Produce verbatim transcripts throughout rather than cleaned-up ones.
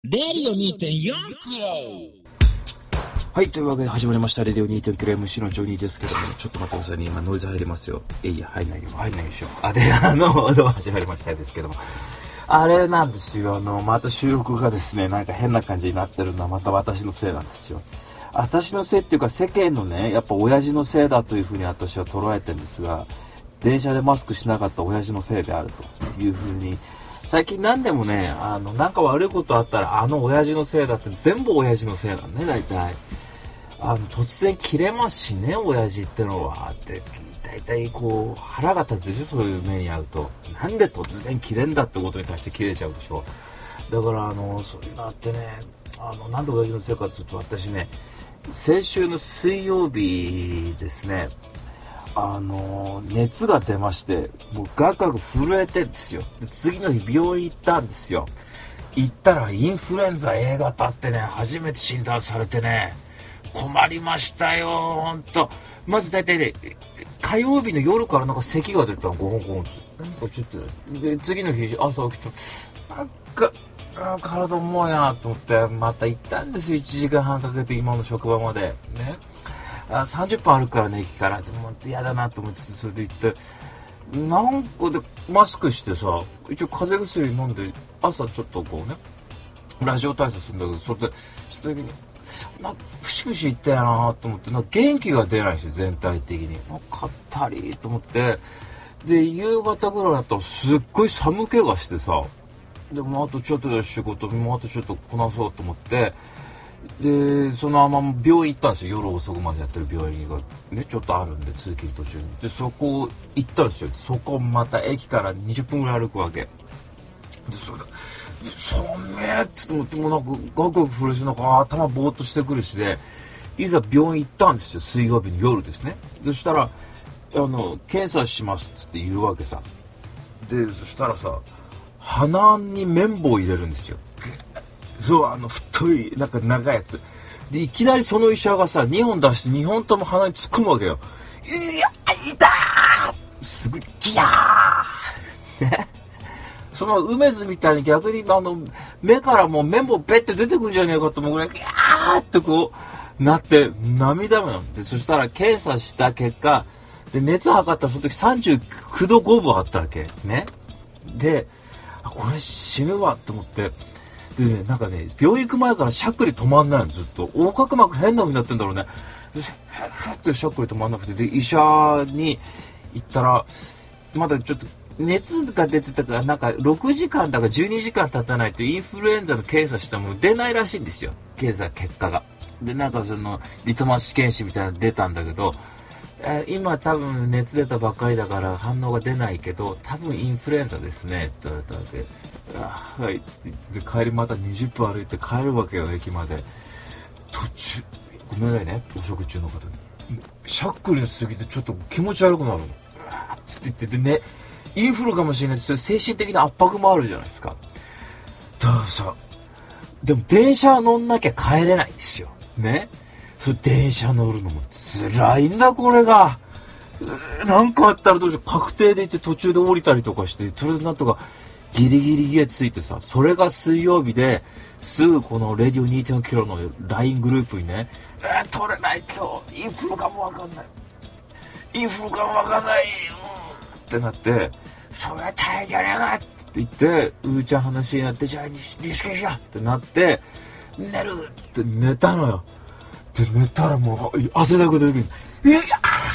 レディオ にてんよん キロ。 はい、というわけで始まりましたレディオ にてんよん キロ エムシー のジョニーですけども、ちょっと待ってくださいね、今ノイズ入りますよ。えいや、入んないよ、入んないでしょ。あ、で、あの、どうも始まりましたですけども、あれなんですよ、あの、また収録がですね、なんか変な感じになってるのはまた私のせいなんですよ。私のせいっていうか世間のね、やっぱ親父のせいだというふうに私は捉えてるんですが、電車でマスクしなかった親父のせいであるというふうに、最近何でもね、あの、なんか悪いことあったら、あの親父のせいだって全部親父のせいなんね、大体。あの、突然切れますしね、親父ってのは。って、大体こう、腹が立つでしょ、そういう目に遭うと。なんで突然切れんだってことに対して切れちゃうでしょ。だから、あの、そういうのあってね、あの、なんで親父のせいかっていうと、私ね、先週の水曜日ですね、あの熱が出まして、もうガクガク震えてんですよ。で次の日病院行ったんですよ。行ったらインフルエンザ エー 型ってね、初めて診断されてね、困りましたよ、ほんと。まず大体ね、火曜日の夜からなんか咳が出たの、ゴホンゴホンって。なんかちょっと、で次の日朝起きて、なんか、体重いなと思って、また行ったんですよ、いちじかんはんかけて今の職場まで。ね。あさんじゅっぷん歩くからね、駅から。でも嫌だなと思って、それで行って、なんかでマスクしてさ、一応風邪薬飲んで、朝ちょっとこうね、ラジオ体操するんだけど、それで、した時に、なんか、プシプシいったやなと思って、なんか元気が出ないんですよ、全体的に。なんかったりと思って、で、夕方ぐらいだったらすっごい寒気がしてさ、でもあとちょっとで仕事、もうあとちょっとこなそうと思って、でそのまま病院行ったんですよ。夜遅くまでやってる病院がねちょっとあるんで、通勤途中に。でそこ行ったんですよ。そこまた駅からにじゅっぷんぐらい歩くわけで、それで寒めっつって思って、もうなんかガクガク震えて、なんか頭ぼーっとしてくるしで、いざ病院行ったんですよ、水曜日の夜ですね。そしたらあの検査しますっつって言うわけさ。でそしたらさ、鼻に綿棒入れるんですよ。そう、あの太いなんか長いやつで、いきなりその医者がさにほん出してにほんとも鼻に突っ込むわけよ。いや痛ー、すごいギヤーその梅津みたいに逆にあの目からもう綿棒ペッて出てくるんじゃねえかと思うぐらいギヤーってこうなって涙目なんで、そしたら検査した結果で、熱測ったらその時さんじゅうきゅうどごぶあったわけね。で、あ、これ死ぬわと思って、でね、なんかね、病院行く前からしゃっくり止まんないの、ずっと。横隔膜変な風になってんだろうね。ふっとしゃっくり止まんなくて、で、医者に行ったら、まだちょっと熱が出てたから、なんかろくじかんだかじゅうにじかん経たないとインフルエンザの検査したもの出ないらしいんですよ。検査結果が。で、なんかその、リトマス試験紙みたいなの出たんだけど、えー、今多分熱出たばっかりだから反応が出ないけど、多分インフルエンザですね、って言われたわけ。あ、はいっつって言って、帰りまたにじゅっぷん歩いて帰るわけよ、駅まで。途中ごめんなさいね、お食中の方にしゃっくりの過ぎてちょっと気持ち悪くなるの。あっつって言っててね、インフルかもしれないって、精神的な圧迫もあるじゃないですか。だからさ、でも電車乗んなきゃ帰れないんですよね。それ電車乗るのも辛いんだ、これが。なんかあったらどうしよう、確定で行って途中で降りたりとかして、とりあえずなんとかギリギリ家ついてさ、それが水曜日ですぐこのレディオ にてんよん キロの ライン グループにね、えー、取れない今日、インフルかもわかんない。インフルかもわかんない、うん、ってなって、それは大変じゃねえかって言って、うーちゃん話になって、じゃあリスケしようってなって、寝るって寝たのよ。で、寝たらもう汗だく出てくる。いや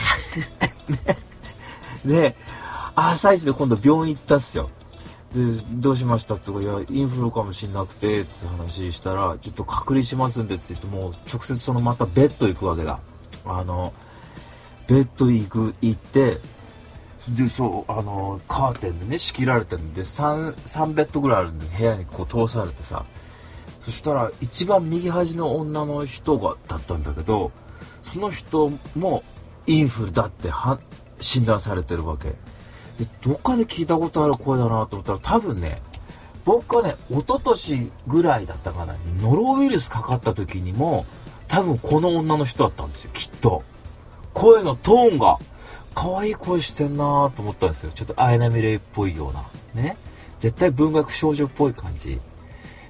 で、朝一で今度病院行ったっすよ。で、どうしましたって言うから、いや、インフルかもしんなくてって話したら、ちょっと隔離しますんでって言って、もう直接そのまたベッド行くわけだ。あのベッド行く行ってで、そうあのカーテンでね仕切られてるんで、 3, 3ベッドぐらいあるんで部屋にこう通されてさ、そしたら一番右端の女の人がだったんだけど、その人もインフルだっては診断されてるわけで、どっかで聞いたことある声だなと思ったら、多分ね、僕はね一昨年ぐらいだったかなにノロウイルスかかった時にも多分この女の人だったんですよ、きっと。声のトーンが可愛い声してんなと思ったんですよ。ちょっと綾波レイっぽいようなね、絶対文学少女っぽい感じ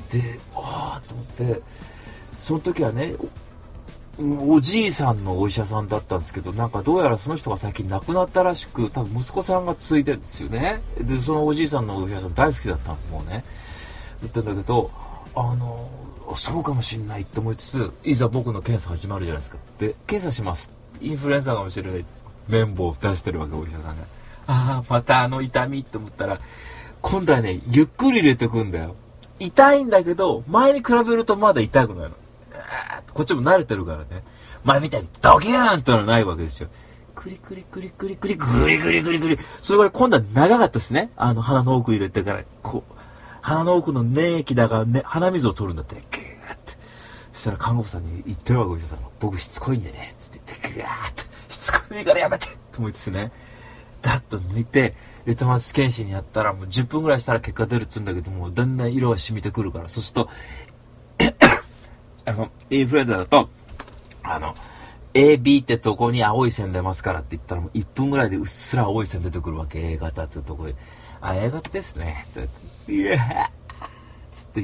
で、ああと思って、その時はね、お, おじいさんのお医者さんだったんですけど、なんかどうやらその人が最近亡くなったらしく、多分息子さんが継いでるんですよね。で、そのおじいさんのお医者さん大好きだったの、もうね。言ったんだけど、あのそうかもしんないって思いつつ、いざ僕の検査始まるじゃないですか。で、検査します。インフルエンザかもしれない。綿棒を出してるわけ、お医者さんが。ああ、またあの痛みって思ったら、今度はね、ゆっくり入れてくんだよ。痛いんだけど、前に比べるとまだ痛くないの。こっちも慣れてるからね。前みたいにドキューンってのはないわけですよ。クリクリクリクリクリクリクリクリクリ。それから今度は長かったですね。あの鼻の奥入れてから、こう。鼻の奥の粘液だが、ね、鼻水を取るんだって、グーって。そしたら看護婦さんに言ってるわけ、お医者さんが。僕しつこいんでね、つって言って、グーって。しつこいからやめてと思いつつね。ダッと抜いて、レトマス検診にやったら、もうじゅっぷんぐらいしたら結果出るっつうんだけども、だんだん色が染みてくるから、そうすると、あの、インフルエンザだと、あの、エービー ってとこに青い線出ますからって言ったら、もういっぷんぐらいでうっすら青い線出てくるわけ、A 型ってとこに。あ、A 型ですね。って言って、いやーつって言って、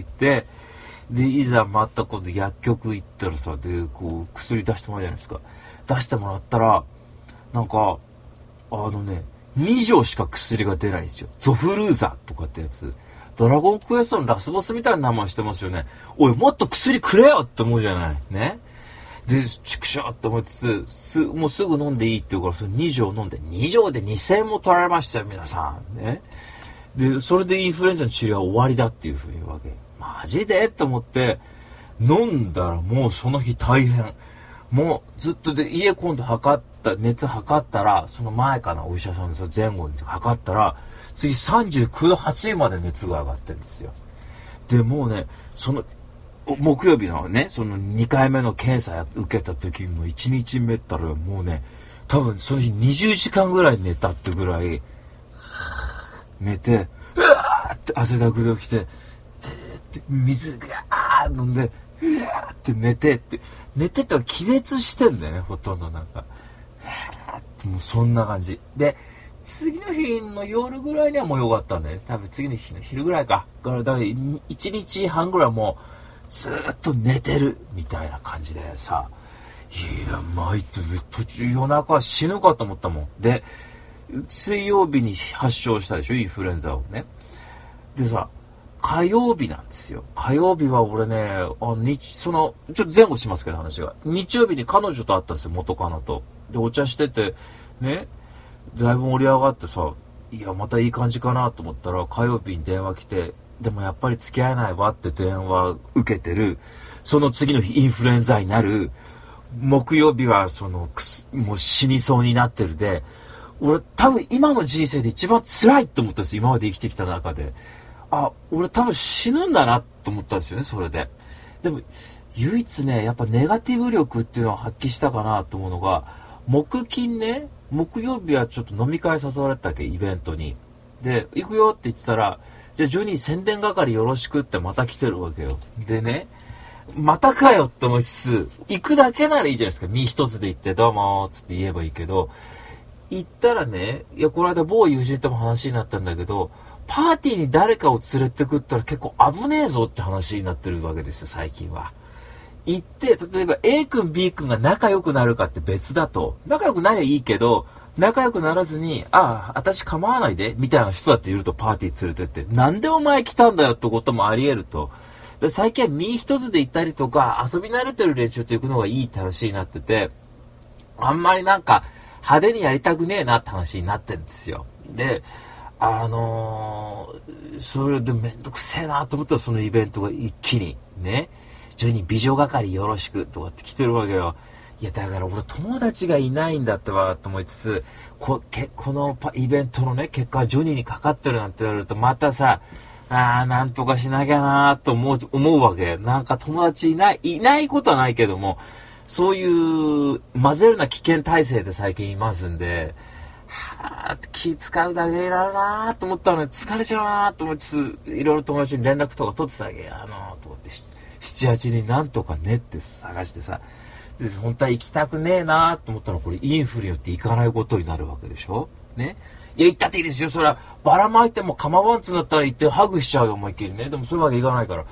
で、いざまた今度薬局行ったらさ、で、こう、薬出してもらうじゃないですか。出してもらったら、なんか、あのね、に錠しか薬が出ないんですよ。ゾフルーザとかってやつ。ドラゴンクエストのラスボスみたいな名前してますよね。おい、もっと薬くれよって思うじゃない。ね。で、チクショーって思いつつ、す、もうすぐ飲んでいいって言うから、そのに錠飲んで、に錠でにせんえんも取られましたよ、皆さん。ね。で、それでインフルエンザの治療は終わりだっていうふうに言うわけ。マジでって思って、飲んだらもうその日大変。もうずっとで、家今度測った、熱測ったら、その前かな、お医者さんの前後に測ったら、次さんじゅうきゅうどはちまで熱が上がってるんですよ。で、もうね、その、木曜日のね、そのにかいめの検査受けた時もいちにちめったらもうね、多分その日にじゅうじかんぐらい寝たってぐらい、寝て、うわーって汗だくで起きて、えー、って水がー飲んで、うわーって寝てって、寝てって気絶してんだよね、ほとんどなんか。もうそんな感じ。で、次の日の夜ぐらいにはもう良かったんだよね。多分次の日の昼ぐらいか。だからいちにちはんぐらいもうずーっと寝てるみたいな感じでさ。いや、参って途中夜中死ぬかと思ったもん。で、水曜日に発症したでしょ、インフルエンザをね。でさ、火曜日なんですよ。火曜日は俺ね、あ日そのちょっと前後しますけど話が。日曜日に彼女と会ったんですよ、元カノと。でお茶しててね、だいぶ盛り上がってさ、いやまたいい感じかなと思ったら火曜日に電話来て、でもやっぱり付き合えないわって電話受けてる。その次の日インフルエンザになる。木曜日はそのもう死にそうになってるで。俺多分今の人生で一番辛いって思ったんです、今まで生きてきた中で。あ、俺多分死ぬんだなと思ったんですよね、それで。でも唯一ね、やっぱネガティブ力っていうのを発揮したかなと思うのが、木金ね、木曜日はちょっと飲み会誘われたっけ、イベントに。で、行くよって言ってたら、じゃあジョニー宣伝係よろしくってまた来てるわけよ。でね、またかよって思いつつ、行くだけならいいじゃないですか。身一つで行ってどうもーっつって言えばいいけど、行ったらね、いやこの間某友人とも話になったんだけど、パーティーに誰かを連れてくったら結構危ねえぞって話になってるわけですよ、最近は。行って、例えば A 君 B 君が仲良くなるかって別だと。仲良くなりゃいいけど、仲良くならずに、ああ、私構わないで、みたいな人だっていると、パーティー連れてって。なんでお前来たんだよってこともあり得ると。で最近は身一つで行ったりとか、遊び慣れてる連中と行くのがいいって話になってて、あんまりなんか派手にやりたくねえなって話になってるんですよ。で、あのー、それでめんどくせえなと思ったら、そのイベントが一気に、ね、ジョニー美女係よろしくとかって来てるわけよ。いやだから俺友達がいないんだってばと思いつつ、こ, けこのイベントのね結果はジョニーにかかってるなんて言われると、またさ、あーなんとかしなきゃなと思う思うわけ。なんか友達いないいないことはないけども、そういう混ぜるな危険体制で最近いますんで、はー気使うだけになるなと思ったのに疲れちゃうなと思いつつ、いろいろ友達に連絡とか取ってたわけ。あのー、と思って七八人なんとかねって探してさ、で本当は行きたくねえなと思ったら、これインフルによって行かないことになるわけでしょね。いや行ったっていいですよ、それはばらまいても構わんつだったら行ってハグしちゃうよ思いっきりね。でもそういうわけいかないから、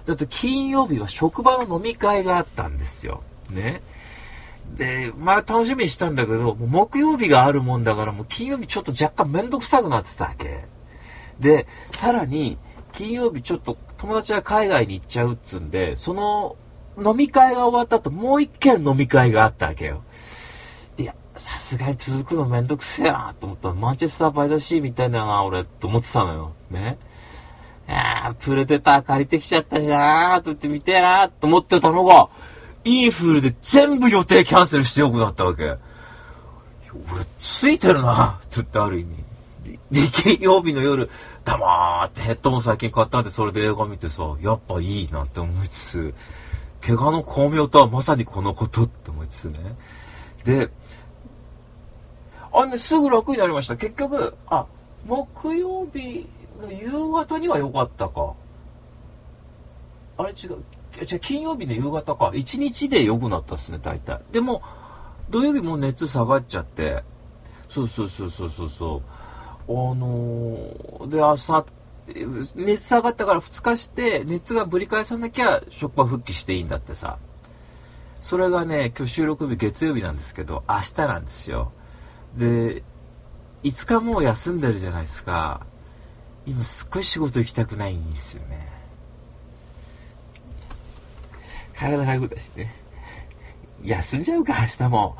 だって金曜日は職場の飲み会があったんですよ。ね。で、まあ楽しみにしたんだけど、もう木曜日があるもんだから、もう金曜日ちょっと若干めんどくさくなってたわけ。で、さらに、金曜日ちょっと友達が海外に行っちゃうっつんで、その飲み会が終わった後、もう一軒飲み会があったわけよ。で、いや、さすがに続くのめんどくせえなと思ったら、マンチェスターバイザシーみたいだよな、俺、と思ってたのよ。ね。ああ、プレデター借りてきちゃったしなーと言って見てえなーと思ってたのが、インフルで全部予定キャンセルしてよくなったわけ。俺、ついてるなって言ってある意味。で、金曜日の夜、黙ってヘッドホン最近買ったんで、それで映画見てさ、やっぱいいなって思いつつ、怪我の巧妙とはまさにこのことって思いつつね。で、あれね、すぐ楽になりました。結局、あ、木曜日の夕方には良かったか。あれ違う。じゃ金曜日の夕方か。一日で良くなったっすね、大体。でも、土曜日も熱下がっちゃって、そうそうそうそうそうそう。あのー、で、朝、熱下がったからふつかして、熱がぶり返さなきゃ職場復帰していいんだってさ。それがね、今日収録日月曜日なんですけど、明日なんですよ。で、いつかもう休んでるじゃないですか。今すっごい仕事行きたくないんですよね。体楽だしね。休んじゃうか、明日も。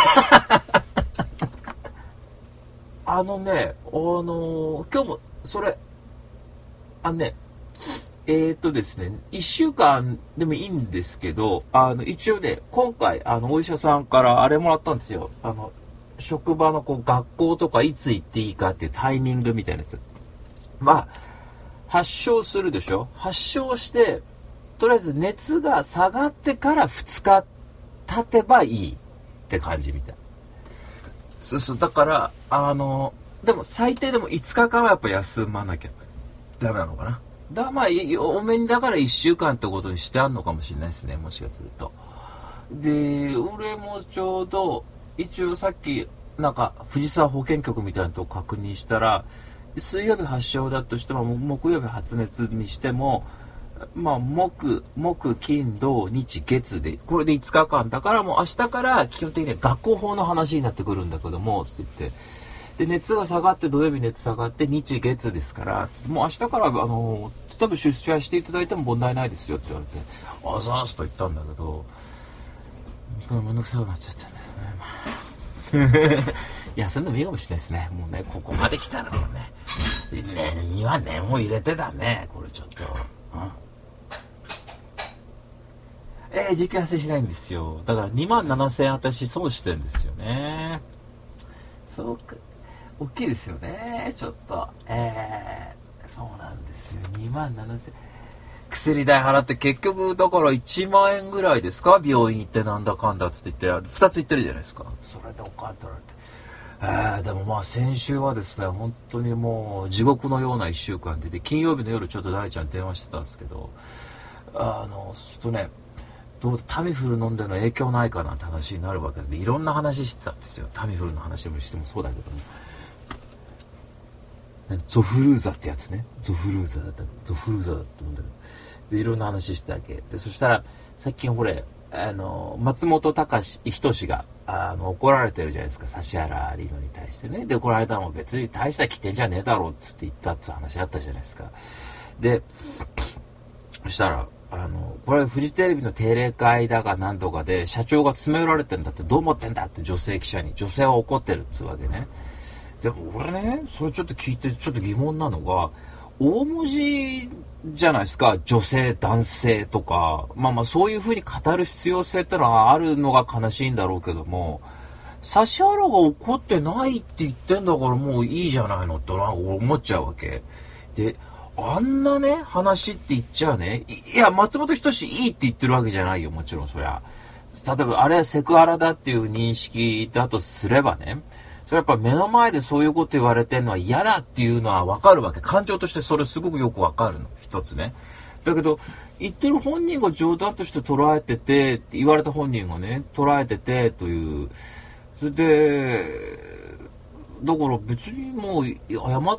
あのね、あのー、今日も、それ、あのね、えー、っとですね、一週間でもいいんですけど、あの、一応ね、今回、あの、お医者さんからあれもらったんですよ。あの、職場のこう、学校とかいつ行っていいかっていうタイミングみたいなやつ。まあ、発症するでしょ？発症して、とりあえず熱が下がってからふつか経てばいいって感じみたい。そうそう、だから、あの、でも最低でもいつかかんはやっぱ休まなきゃダメなのかな。だからまあ、多めにだからいっしゅうかんってことにしてあんのかもしれないですね、もしかすると。で、俺もちょうど、一応さっき、なんか、藤沢保健局みたいなとこ確認したら、水曜日発症だとしても、木曜日発熱にしても、まあ、木、木、金、土、日、月で、これでいつかかんだからもう明日から基本的には学校法の話になってくるんだけども、つって言って、で、熱が下がって土曜日熱下がって日、月ですから、もう明日から、あの、多分出社していただいても問題ないですよって言われて、あざーすと言ったんだけど、めんどくさくなっちゃったね。休んでもいいかもしれないですね。もうね、ここまで来たらもうね、ね、には念を入れてだね、これちょっと。うんえー、時給発生しないんですよ。だからにまんななせん私損してるんですよね。そうか。大きいですよね。ちょっと。えー、そうなんですよ。にまんななせん。薬代払って結局だからいちまんえんぐらいですか？病院行ってなんだかんだっつって言って、ふたつ言ってるじゃないですか。それでお金取られて。えー、でもまあ先週はですね、本当にもう地獄のようないっしゅうかんで、で、金曜日の夜ちょっと大ちゃんに電話してたんですけど、あの、ちょっとね、どうタミフル飲んでの影響ないかなって話になるわけです。で、いろんな話してたんですよ。タミフルの話もしてもそうだけども。ゾフルーザってやつね。ゾフルーザだった。ゾフルーザだった思うんだけど。で、いろんな話してたわけ。で、そしたら、最近これ、あの、松本隆人志が、あの、怒られてるじゃないですか。指原莉乃に対してね。で、怒られたのも別に大した起点じゃねえだろうっつって言ったって話あったじゃないですか。で、そしたら、あの、これフジテレビの定例会だが何とかで社長が詰められてんだってどう思ってんだって女性記者に。女性は怒ってるっつうわけね。でも俺ね、それちょっと聞いてちょっと疑問なのが、大文字じゃないですか。女性、男性とか。まあまあそういう風に語る必要性ってのはあるのが悲しいんだろうけども、指原が怒ってないって言ってんだからもういいじゃないのってなんか思っちゃうわけ。で、あんなね、話って言っちゃうね。いや、松本人志いいって言ってるわけじゃないよ、もちろんそりゃ。例えば、あれはセクハラだっていう認識だとすればね、それやっぱ目の前でそういうこと言われてるのは嫌だっていうのはわかるわけ。感情としてそれすごくよくわかるの、一つね。だけど、言ってる本人が冗談として捉えてて、って言われた本人がね、捉えててという、それで、だから別にもう謝っ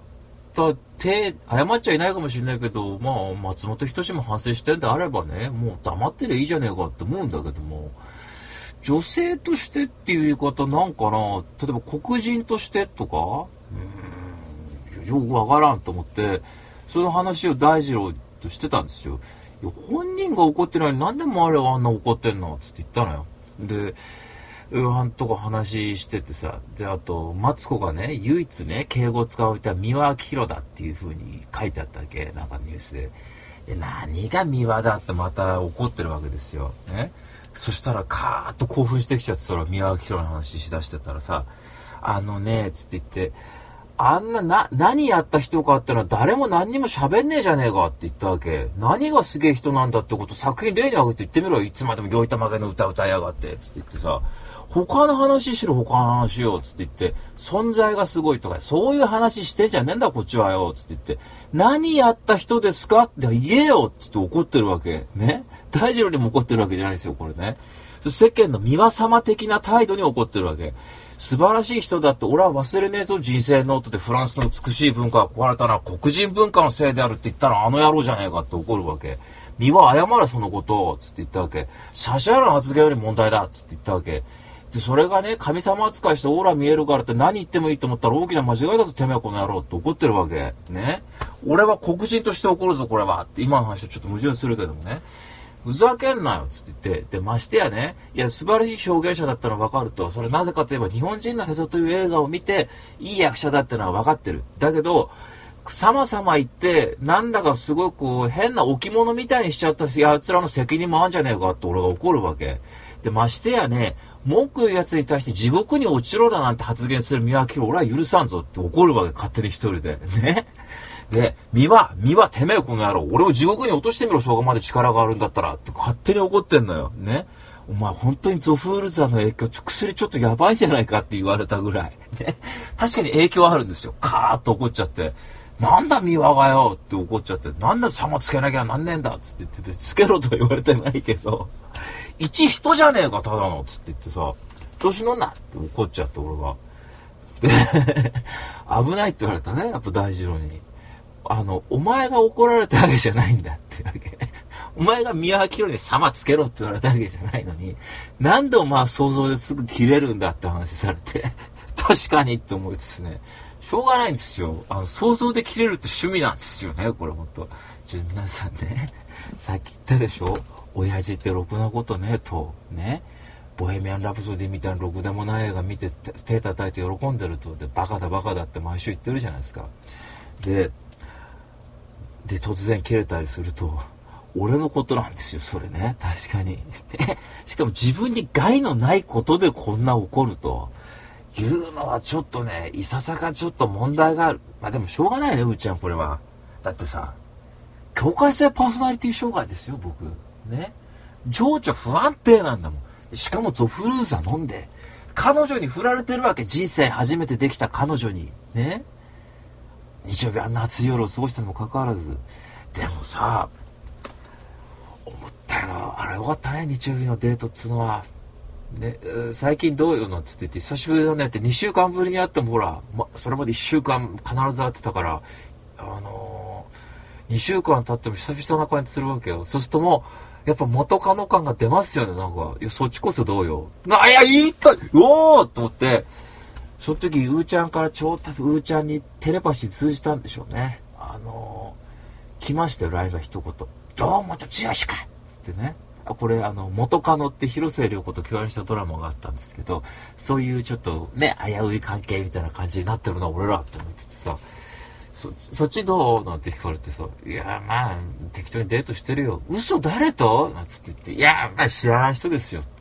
った手、謝っちゃいないかもしれないけど、まあ、松本人志も反省してんであればね、もう黙ってりゃいいじゃねえかって思うんだけども、女性としてっていう言い方なんかな、例えば黒人としてとか、うーん、よくわからんと思って、その話を大二郎としてたんですよ。いや、本人が怒ってないのになんでもあれはあんな怒ってんのつって言ったのよ。で、あんとこ話しててさ、で、あと、マツコがね、唯一ね、敬語を使われた三輪明宏だっていう風に書いてあったわけ、なんかニュースで。で、何が三輪だってまた怒ってるわけですよ。ね。そしたら、カーッと興奮してきちゃって、そら、三輪明宏の話しだしてたらさ、あのね、つって言って、あんな、な、何やった人かってのは誰も何にも喋んねえじゃねえかって言ったわけ。何がすげえ人なんだってこと作品例に挙げて言ってみろよ。いつまでも酔いたまげの歌歌いやがって、つって言ってさ、他の話しろ、他の話よ、つって言って、存在がすごいとか、そういう話してんじゃねえんだ、こっちはよ、つって言って、何やった人ですかって言えよ、つって怒ってるわけ。ね。大二郎にも怒ってるわけじゃないですよ、これね。世間の三輪様的な態度に怒ってるわけ。素晴らしい人だって俺は忘れねえぞ、人生ノートでフランスの美しい文化が壊れたのは黒人文化のせいであるって言ったらあの野郎じゃねえかって怒るわけ。三輪謝れそのことを、つって言ったわけ。指原の発言より問題だ、つって言ったわけ。で、それがね、神様扱いしてオーラ見えるからって何言ってもいいと思ったら大きな間違いだとてめえこの野郎って怒ってるわけ。ね。俺は黒人として怒るぞ、これは。って今の話とちょっと矛盾するけどもね。ふざけんなよ、つって言って。で、ましてやね、いや、素晴らしい表現者だったのは分かると。それなぜかといえば、日本人のへそという映画を見て、いい役者だってのは分かってる。だけど、さまさま言って、なんだかすごくこう、変な置物みたいにしちゃった奴らの責任もあるんじゃねえかって俺が怒るわけ。で、ましてやね、文句言う奴に対して地獄に落ちろだなんて発言する三輪明宏、俺は許さんぞって怒るわけ。勝手に一人で。ね。で、三輪、三輪てめえこの野郎、俺を地獄に落としてみろ、そこまで力があるんだったら、って勝手に怒ってんのよ。ね。お前本当にゾフールザの影響、薬ちょっとやばいんじゃないかって言われたぐらい。ね。確かに影響あるんですよ。カーッと怒っちゃって。なんだ三輪がよって怒っちゃって。なんだ様つけなきゃなんねえんだっつって言って、別につけろとは言われてないけど、一人じゃねえか、ただの、つって言ってさ、調子乗んなって怒っちゃって、俺が。で、危ないって言われたね、やっぱ大二郎に。あの、お前が怒られたわけじゃないんだってわけ。お前が三輪明宏に様つけろって言われたわけじゃないのに、なんでお前は想像ですぐ切れるんだって話されて、確かにって思いつつね、しょうがないんですよ。あの、想像で切れるって趣味なんですよね、これほんと。ちょ、皆さんね、さっき言ったでしょ、親父ってろくなことね、と、ね。ボヘミアン・ラプソディみたいなろくでもない映画見て手叩いて喜んでると、で、バカだバカだって毎週言ってるじゃないですか。で、で、突然切れたりすると、俺のことなんですよ、それね。確かに。しかも自分に害のないことでこんな怒るというのはちょっとね、いささかちょっと問題がある。まあでもしょうがないね、うーちゃん、これは。だってさ、境界性パーソナリティ障害ですよ、僕。ね。情緒不安定なんだもん。しかもゾフルーザ飲んで、彼女に振られてるわけ。人生初めてできた彼女に。ね。日曜日あんな暑い夜を過ごしたにもかかわらず。でもさ、思ったよ。あれよかったね、日曜日のデートっつうのは。ね、最近どうよなんつって言って、久しぶりだねってにしゅうかんぶりに会ってもほら、ま、それまでいっしゅうかん必ず会ってたから、あのー、にしゅうかん経っても久々な感じするわけよ。そうするともう、やっぱ元カノ感が出ますよね、なんか。いや、そっちこそどうよ。な、いや、言いたいおーと思って、その時、うーちゃんからちょうどうーちゃんにテレパシー通じたんでしょうね。あのー、来ましたよ、ラインが一言。どうもと強しかつってね。あ、これ、あの、元カノって広末涼子と共演したドラマがあったんですけど、そういうちょっとね、危うい関係みたいな感じになってるな、俺らって思いつつさ、そ、そっちどうなんて聞かれてさ、いや、まあ、適当にデートしてるよ。嘘誰となんつって言って、いや、まあ知らない人ですよ。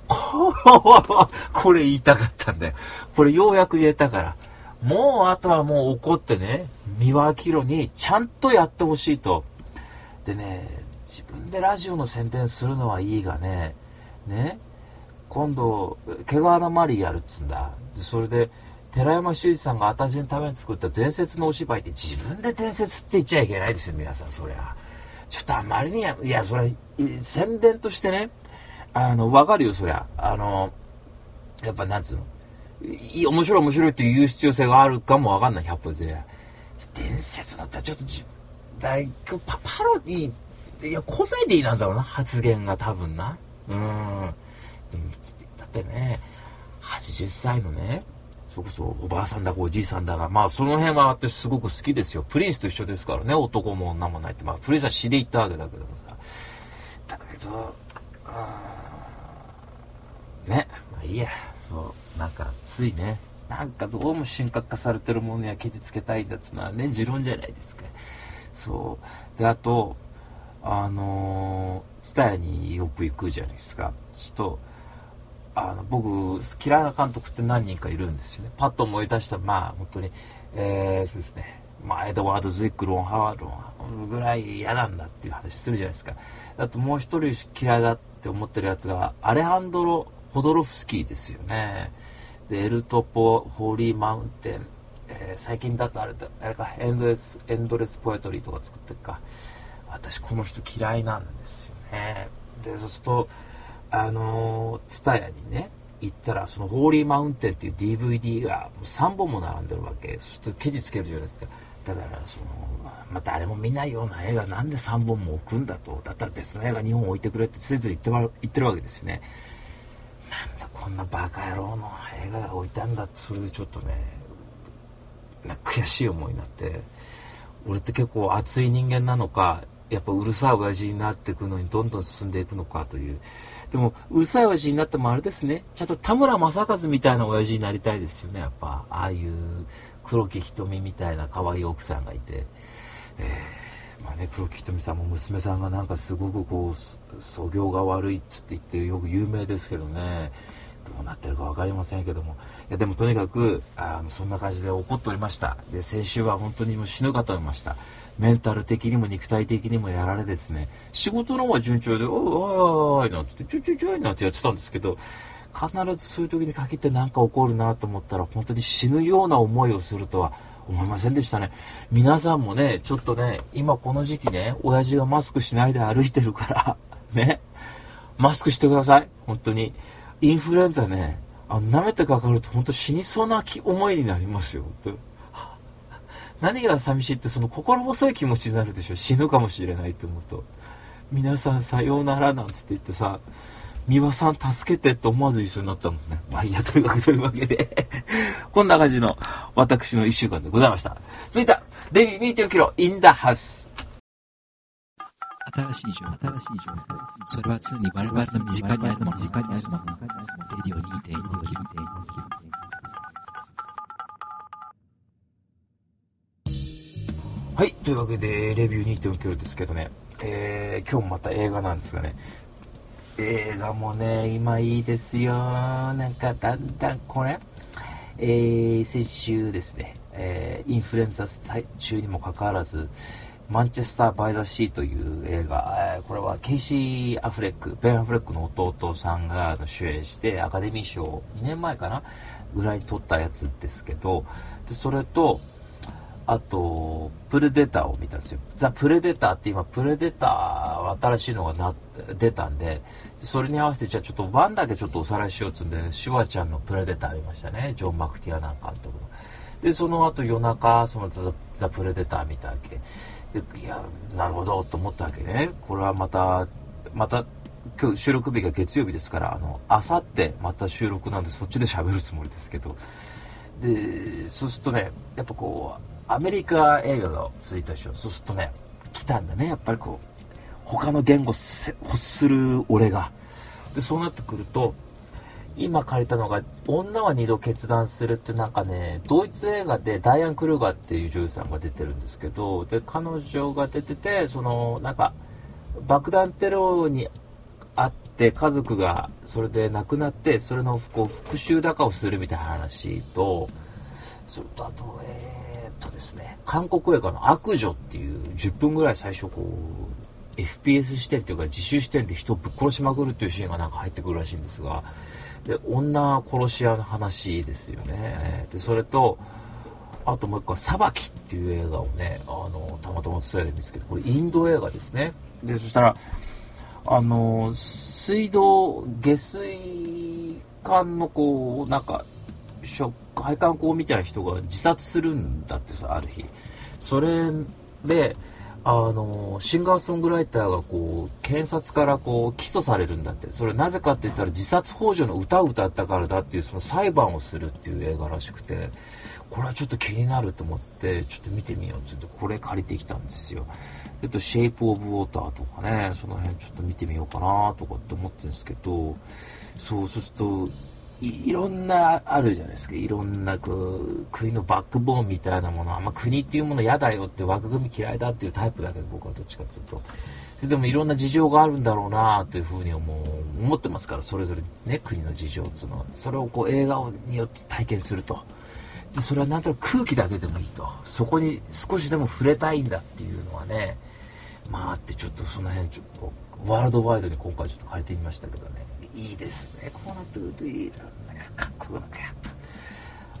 これ言いたかったんだよ。これようやく言えたから。もうあとはもう怒ってね、三輪明宏にちゃんとやってほしいと。でね、自分でラジオの宣伝するのはいいがね、ね、今度、毛皮のマリーやるっつうんだ。でそれで、寺山修司さんが私のために作った伝説のお芝居って自分で伝説って言っちゃいけないですよ、皆さん、そりゃ。ちょっとあまりに、いや、それ、宣伝としてね、あの、わかるよ、そりゃ。あの、やっぱなんつうの。いい、面白い面白いって言う必要性があるかもわかんない、ひゃっぽずれ。 伝説だったらちょっとじだいパパロディー、いやコメディなんだろうな、発言が多分な。うん。でもだってね、はちじゅっさいのね、そこそおばあさんだかおじいさんだが、まあその辺は私すごく好きですよ。プリンスと一緒ですからね、男も女もないって。まあプリンスは詩で言ったわけだけどもさ。だけど、あね、まあいいや、そう、なんかついね、なんかどうも神格化されてるものには傷つけたいんだっつうのはね、持論じゃないですか。そうで、あとあのツタヤによく行くじゃないですか。ちょっとあの僕嫌いな監督って何人かいるんですよね。パッと思い出したら、まあ本当に、えー、そうですね、まあエドワード・ズイック、ロン・ハワードぐらい嫌なんだっていう話するじゃないですか。あともう一人嫌いだって思ってるやつがアレハンドロ・ホドロフスキーですよね。でエルトポ・ホーリー・マウンテン、えー、最近だとあれだあれかエンドレスエンドレスポエトリーとか作ってるか。私この人嫌いなんですよね。でそうするとあのツタヤにね行ったら、そのホーリーマウンテンっていう ディーブイディー がさんぼんも並んでるわけ。そうするとケチつけるじゃないですか。だからそのまあ、誰も見ないような映画なんでさんぼんも置くんだと。だったら別の映画にほん置いてくれってついつい言って言ってるわけですよね。なんだこんなバカ野郎の映画が置いたんだって。それでちょっとねなんか悔しい思いになって、俺って結構熱い人間なのか、やっぱうるさい親父になっていくのにどんどん進んでいくのかという。でもうるさい親父になってもあれですね、ちゃんと田村正和みたいな親父になりたいですよね。やっぱああいう黒木瞳みたいな可愛い奥さんがいて、えー、まあね、黒木瞳さんも娘さんがなんかすごくこう素行が悪いっつって言ってよく有名ですけどね、どうなってるか分かりませんけども、いやでもとにかくあのそんな感じで怒っておりました。で先週は本当にもう死ぬかと思いました。メンタル的にも肉体的にもやられですね、仕事の方は順調で、おいおいおいなんて言ってちょいちょいちょいなんてやってたんですけど、必ずそういう時に限って何か起こるなと思ったら本当に死ぬような思いをするとは思いませんでしたね。皆さんもねちょっとね、今この時期ね、親父がマスクしないで歩いてるからね、マスクしてください。本当にインフルエンザね、あの舐めてかかると本当死にそうな思いになりますよ。本当何が寂しいって、その心細い気持ちになるでしょ。死ぬかもしれないと思うと、皆さんさようならなんつって言ってさ、美輪さん助けてって思わず一緒になったもんね。まあいいや、とにかくそういうわけでこんな感じの私のいっしゅうかんでございました。続いてはレビュー にてんよんキロインダハウス。 新しい情報、新しい情報、それは常に我々の身近にあるもの、身近にあるもの。レディオ にてんよんキロ。 はい、というわけでレビュー にてんよんキロですけどね、えー、今日もまた映画なんですがね、映画もね今いいですよ。なんかだんだんこれ、えー、先週ですね、えー、インフルエンザ中にもかかわらずマンチェスター・バイ・ザ・シーという映画、えー、これはケイシー・アフレック、ベン・アフレックの弟さんが主演してアカデミー賞をにねんまえかなぐらいに取ったやつですけど、でそれとあとプレデターを見たんですよ。ザ・プレデターって今プレデター新しいのがな出たんで、それに合わせてじゃあちょっとワンだけちょっとおさらいしようっつうんで、シュワちゃんのプレデター見ましたね。ジョン・マクティアナ監督の。でその後夜中その ザ, ザ・プレデター見たわけで、いやなるほどと思ったわけね。これはまたまた今日収録日が月曜日ですから、あの明後日また収録なんでそっちで喋るつもりですけど、でそうするとね、やっぱこうアメリカ映画が続いたでしょ。そうするとね来たんだね、やっぱりこう他の言語欲する俺が。でそうなってくると今借りたのが女は二度決断するって、なんかねドイツ映画でダイアン・クルーガーっていう女優さんが出てるんですけど、で彼女が出てて、そのなんか爆弾テロにあって家族がそれで亡くなって、それのこう復讐高をするみたいな話と、それとあとえーとですね、韓国映画の悪女っていうじゅっぷんぐらい最初こう エフピーエス 視点っていうか自主視点で人をぶっ殺しまくるっていうシーンがなんか入ってくるらしいんですが、で女殺し屋の話ですよね。でそれとあともう一個は裁きっていう映画をね、あのたまたま伝えるんですけど、これインド映画ですね。でそしたらあの水道下水管のこうなんか配管工みたいな人が自殺するんだってさ、ある日。 それであのシンガーソングライターがこう検察からこう起訴されるんだって。それなぜかって言ったら自殺幇助の歌を歌ったからだっていうその裁判をするっていう映画らしくて、これはちょっと気になると思ってちょっと見てみようって言ってこれ借りてきたんですよ。えっとシェイプオブウォーターとかね、その辺ちょっと見てみようかなとかって思ってるんですけど、そうそうすると い, いろんなあるじゃないですか。いろんなこう国のバックボーンみたいなもの、まあ、国っていうもの嫌だよって枠組み嫌いだっていうタイプだけど、僕はどっちかっていうとでもいろんな事情があるんだろうなというふうに思う思ってますから、それぞれね国の事情っていうのはそれをこう映画によって体験すると、でそれはなんとなく空気だけでもいいと、そこに少しでも触れたいんだっていうのはね、まああってちょっとその辺ちょっとワールドワイドに今回ちょっと借りてみましたけどね、いいですね。こうなってくるといいな、かっこよくなった。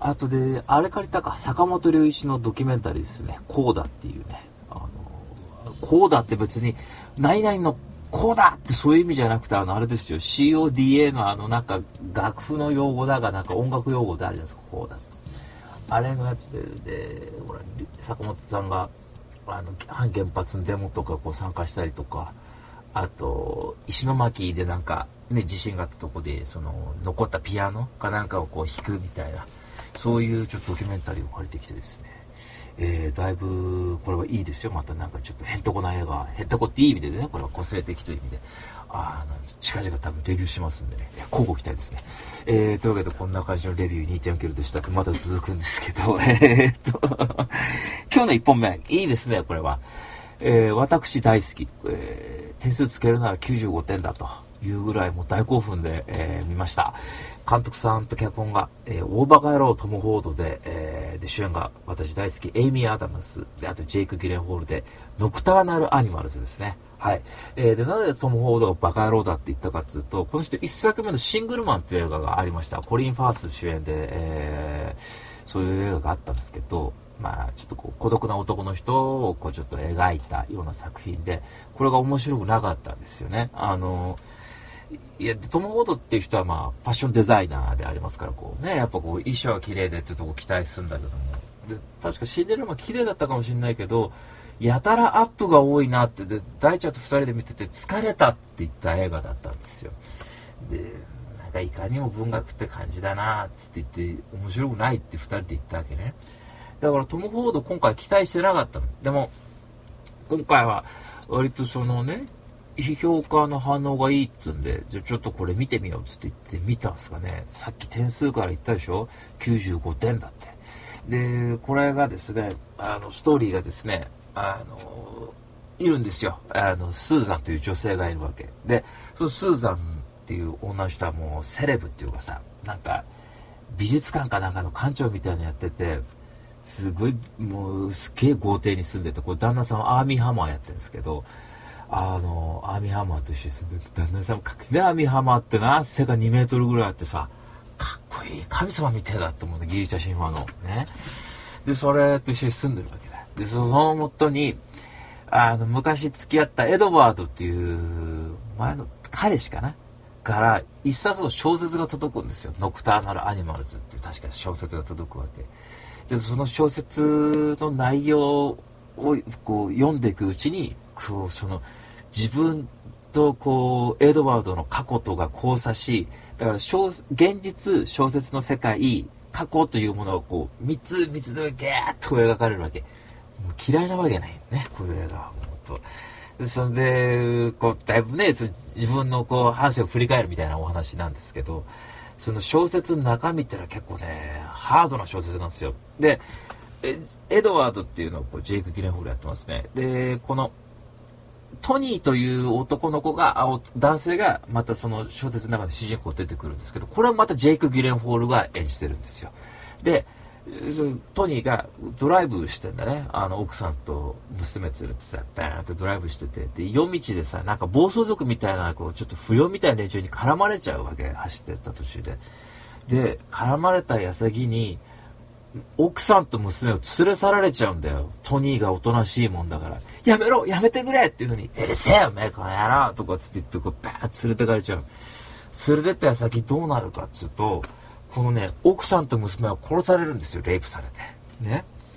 あとであれ借りたか、坂本龍一のドキュメンタリーですね、コーダっていうね、あのコーダって別に何々のコーダってそういう意味じゃなくて、あのあれですよ、 シーオーディーエー のあのなんか楽譜の用語だがなんか音楽用語であるじゃないですか、コーダ。あれのやつで、でほら坂本さんがあの反原発のデモとかこう参加したりとか、あと石巻でなんかね地震があったとこでその残ったピアノかなんかをこう弾くみたいな、そういうちょっとドキュメンタリーを借りてきてですね、えー、だいぶこれはいいですよ。またなんかちょっとヘンテコな映画、ヘンテコっていい意味でね、これは個性的という意味で、あの近々多分レビューしますんでね、交互期待ですね。えー、というわけでこんな感じのレビュー にてんよん キロでした。まだ続くんですけどえーっと今日のいっぽんめいいですね。これは、えー、私大好き、えー、点数つけるならきゅうじゅうごてんだというぐらいもう大興奮で、えー、見ました。監督さんと脚本が、えー、大バカ野郎トム・フォードで、えー、で主演が私大好きエイミー・アダムスで、あとジェイク・ギレンホールでノクターナル・アニマルズですね。はい。えー、でなぜトム・フォードがバカ野郎だって言ったかっていうと、この人一作目のシングルマンっていう映画がありました。コリン・ファース主演で、えー、そういう映画があったんですけど、まあちょっとこう孤独な男の人をこうちょっと描いたような作品で、これが面白くなかったんですよね。あのいやトム・フォードっていう人はまあファッションデザイナーでありますから、こうねやっぱこう衣装は綺麗でっていうとこ期待するんだけども、で確かシンデレラマ綺麗だったかもしれないけど、やたらアップが多いなって、で大ちゃんとふたりで見てて疲れたって言った映画だったんですよ。でなんかいかにも文学って感じだなって言って面白くないってふたりで言ったわけね。だからトム・フォード今回期待してなかったの。でも今回は割とそのね評価の反応がいいっつんで、じゃあちょっとこれ見てみようっつって言って見たんですがね、さっき点数から言ったでしょ、きゅうじゅうごてんだって。でこれがですね、あのストーリーがですね、あのいるんですよ。あのスーザンという女性がいるわけで、そのスーザンっていう女の人はもうセレブっていうかさ、なんか美術館かなんかの館長みたいなのやってて、すごいもうすげえ豪邸に住んでて、これ旦那さんはアーミーハマーやってるんですけど、あのアーミーハマーと一緒に住んでて、旦那さんもかっこいいね。アーミーハマーってな背がにメートルぐらいあってさ、かっこいい神様みたいだって思うね、ギリシャ神話のね。でそれと一緒に住んでるわけだ。でそのもとにあの昔付き合ったエドワードっていう前の彼氏かなから一冊の小説が届くんですよ。ノクターナル・アニマルズっていう確か小説が届くわけで、その小説の内容をこう読んでいくうちに、こうその自分とこうエドワードの過去とが交差し、だから小現実小説の世界過去というものをこうみっつみっつでギャーッと描かれるわけ。もう嫌いなわけないね、こういう映画は。本当それでこうだいぶね、そ自分のこう半生を振り返るみたいなお話なんですけど、その小説の中身ってのは結構ねハードな小説なんですよ。でエドワードっていうのをこうジェイク・ギレンホールやってますね。でこのトニーという男の子が男性がまたその小説の中で主人公出てくるんですけど、これはまたジェイク・ギレンホールが演じてるんですよ。でトニーがドライブしてんだね、あの奥さんと娘連れてさバーンとドライブしてて、で夜道でさなんか暴走族みたいなこうちょっと不良みたいな連中に絡まれちゃうわけ、走ってった途中で。で絡まれた矢先に奥さんと娘を連れ去られちゃうんだよ。トニーがおとなしいもんだから、やめろやめてくれっていうのに、うるせえよおめえこの野郎とかつって言ってこうバーッ連れてかれちゃう。連れてった矢先どうなるかっていうと、このね奥さんと娘は殺されるんですよ、レイプされてね。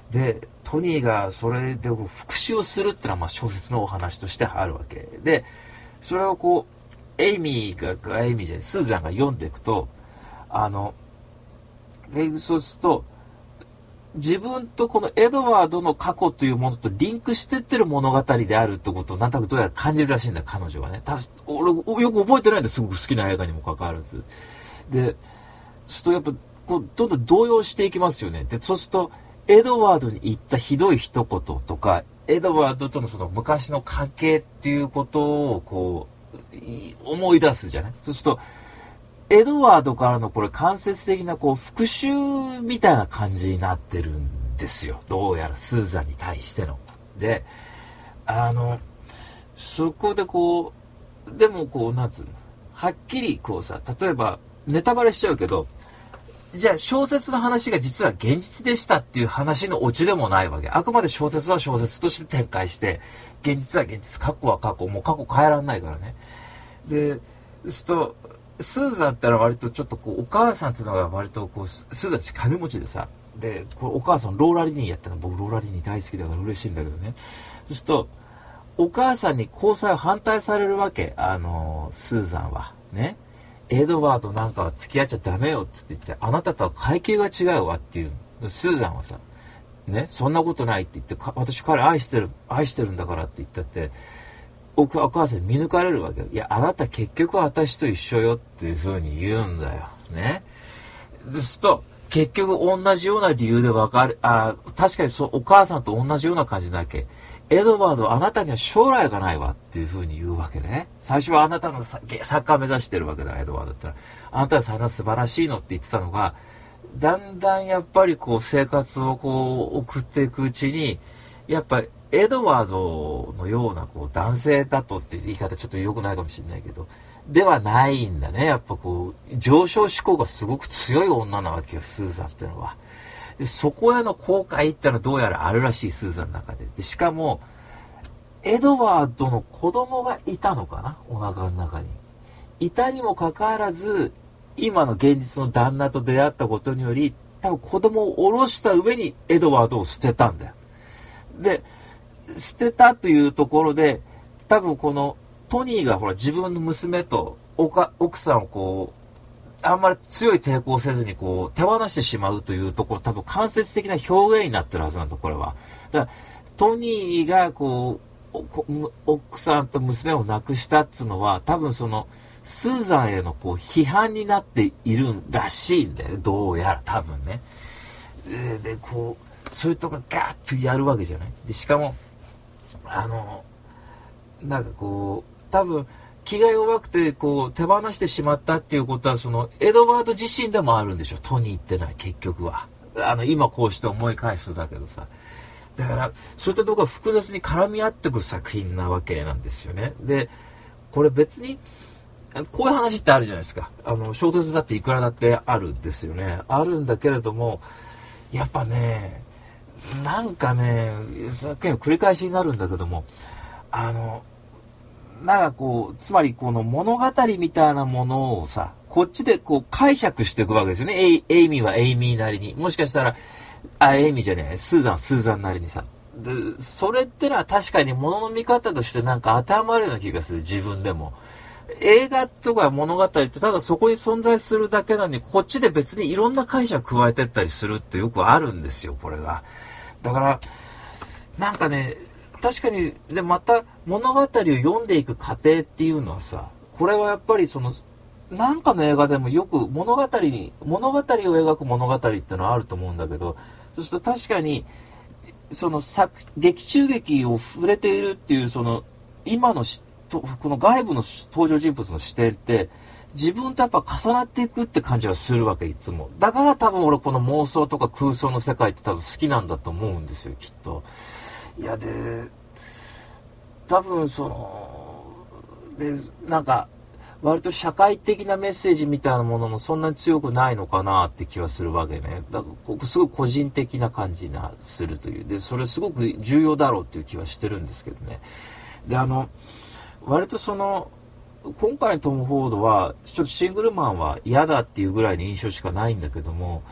でトニーがそれで復讐をするってのはまあ小説のお話としてあるわけで、それをこうエイミーがエイミーじゃないスーザンが読んでいくと、あのでそうすると自分とこのエドワードの過去というものとリンクしてってる物語であるってことをなんとなくどうやら感じるらしいんだよ、彼女はね。た俺よく覚えてないんですごく好きな映画にもかかわらず。でそうするとやっぱこうどんどん動揺していきますよね。でそうするとエドワードに言ったひどい一言とか、エドワードとのその昔の関係っていうことをこう思い出すじゃない。そうするとエドワードからのこれ間接的なこう復讐みたいな感じになってるんですよ、どうやらスーザンに対しての。であのそこでこうでもこうなんつうのはっきりこうさ、例えばネタバレしちゃうけど、じゃあ小説の話が実は現実でしたっていう話のオチでもないわけ。あくまで小説は小説として展開して、現実は現実、過去は過去、もう過去変えられないからね。で、そうするとスーザンってのは割とちょっとこうお母さんっていうのが割とこうスーザンって金持ちでさ、でこうお母さんローラリニーやったの、僕ローラリニー大好きだから嬉しいんだけどね。そうするとお母さんに交際を反対されるわけ、あのスーザンはね。エドワードなんかは付き合っちゃダメよって言って、あなたとは階級が違うわっていう。スーザンはさね、そんなことないって言って、私彼愛してる愛してるんだからって言ったって、お母さんに見抜かれるわけよ。いやあなた結局は私と一緒よっていう風に言うんだよね。ですと結局同じような理由で分かる。あ、確かにそう、お母さんと同じような感じなわけ。エドワードあなたには将来がないわっていう風に言うわけね。最初はあなたのサッカー目指してるわけだ、エドワードってあなたはそんな素晴らしいのって言ってたのが、だんだんやっぱりこう生活をこう送っていくうちに、やっぱりエドワードのようなこう男性だとっていう言い方ちょっと良くないかもしれないけど、ではないんだね。やっぱこう上昇志向がすごく強い女なわけよ、スーザンってのは。でそこへの後悔ってのはどうやらあるらしい、スーザンの中で。でしかもエドワードの子供がいたのかな、お腹の中にいたにもかかわらず、今の現実の旦那と出会ったことにより多分子供を下ろした上にエドワードを捨てたんだよ。で捨てたというところで、多分このトニーがほら自分の娘と奥さんをこうあんまり強い抵抗せずにこう手放してしまうというところ、多分間接的な表現になってるはずなんだ、これは。だからトニーがこう奥さんと娘を亡くしたっていうのは、多分そのスーザンへのこう批判になっているらしいんだよ、どうやら多分ね。で、でこうそういうとこガーッとやるわけじゃない。でしかもあのなんかこう多分気が弱くてこう手放してしまったっていうことは、そのエドワード自身でもあるんでしょ、トニーってのは結局は。あの今こうして思い返すだけどさ、だからそういったところが複雑に絡み合ってくる作品なわけなんですよね。でこれ別にこういう話ってあるじゃないですか。あの衝突だっていくらだってあるんですよね。あるんだけれども、やっぱねなんかねさっきの繰り返しになるんだけども、あのなんかこうつまりこの物語みたいなものをさ、こっちでこう解釈していくわけですよね。エイ、エイミーはエイミーなりに、もしかしたらあエイミーじゃねえスーザンスーザンなりにさ、でそれってのは確かに物の見方としてなんか当てはまるような気がする、自分でも。映画とか物語ってただそこに存在するだけなのに、こっちで別にいろんな解釈加えてったりするってよくあるんですよ、これが。だからなんかね、確かにでまた物語を読んでいく過程っていうのはさ、これはやっぱりそのなんかの映画でもよく物語に物語を描く物語っていうのはあると思うんだけど、そうすると確かにその作劇中劇を触れているっていうその今のこの外部の登場人物の視点って自分とやっぱ重なっていくって感じはするわけ、いつも。だから多分俺この妄想とか空想の世界って多分好きなんだと思うんですよ、きっと。いやで多分そのでなんか割と社会的なメッセージみたいなものもそんなに強くないのかなって気はするわけね。だからすごく個人的な感じがするという。でそれすごく重要だろうっていう気はしてるんですけどね。であの割とその今回のトム・フォードはちょっとシングルマンは嫌だっていうぐらいの印象しかないんだけども、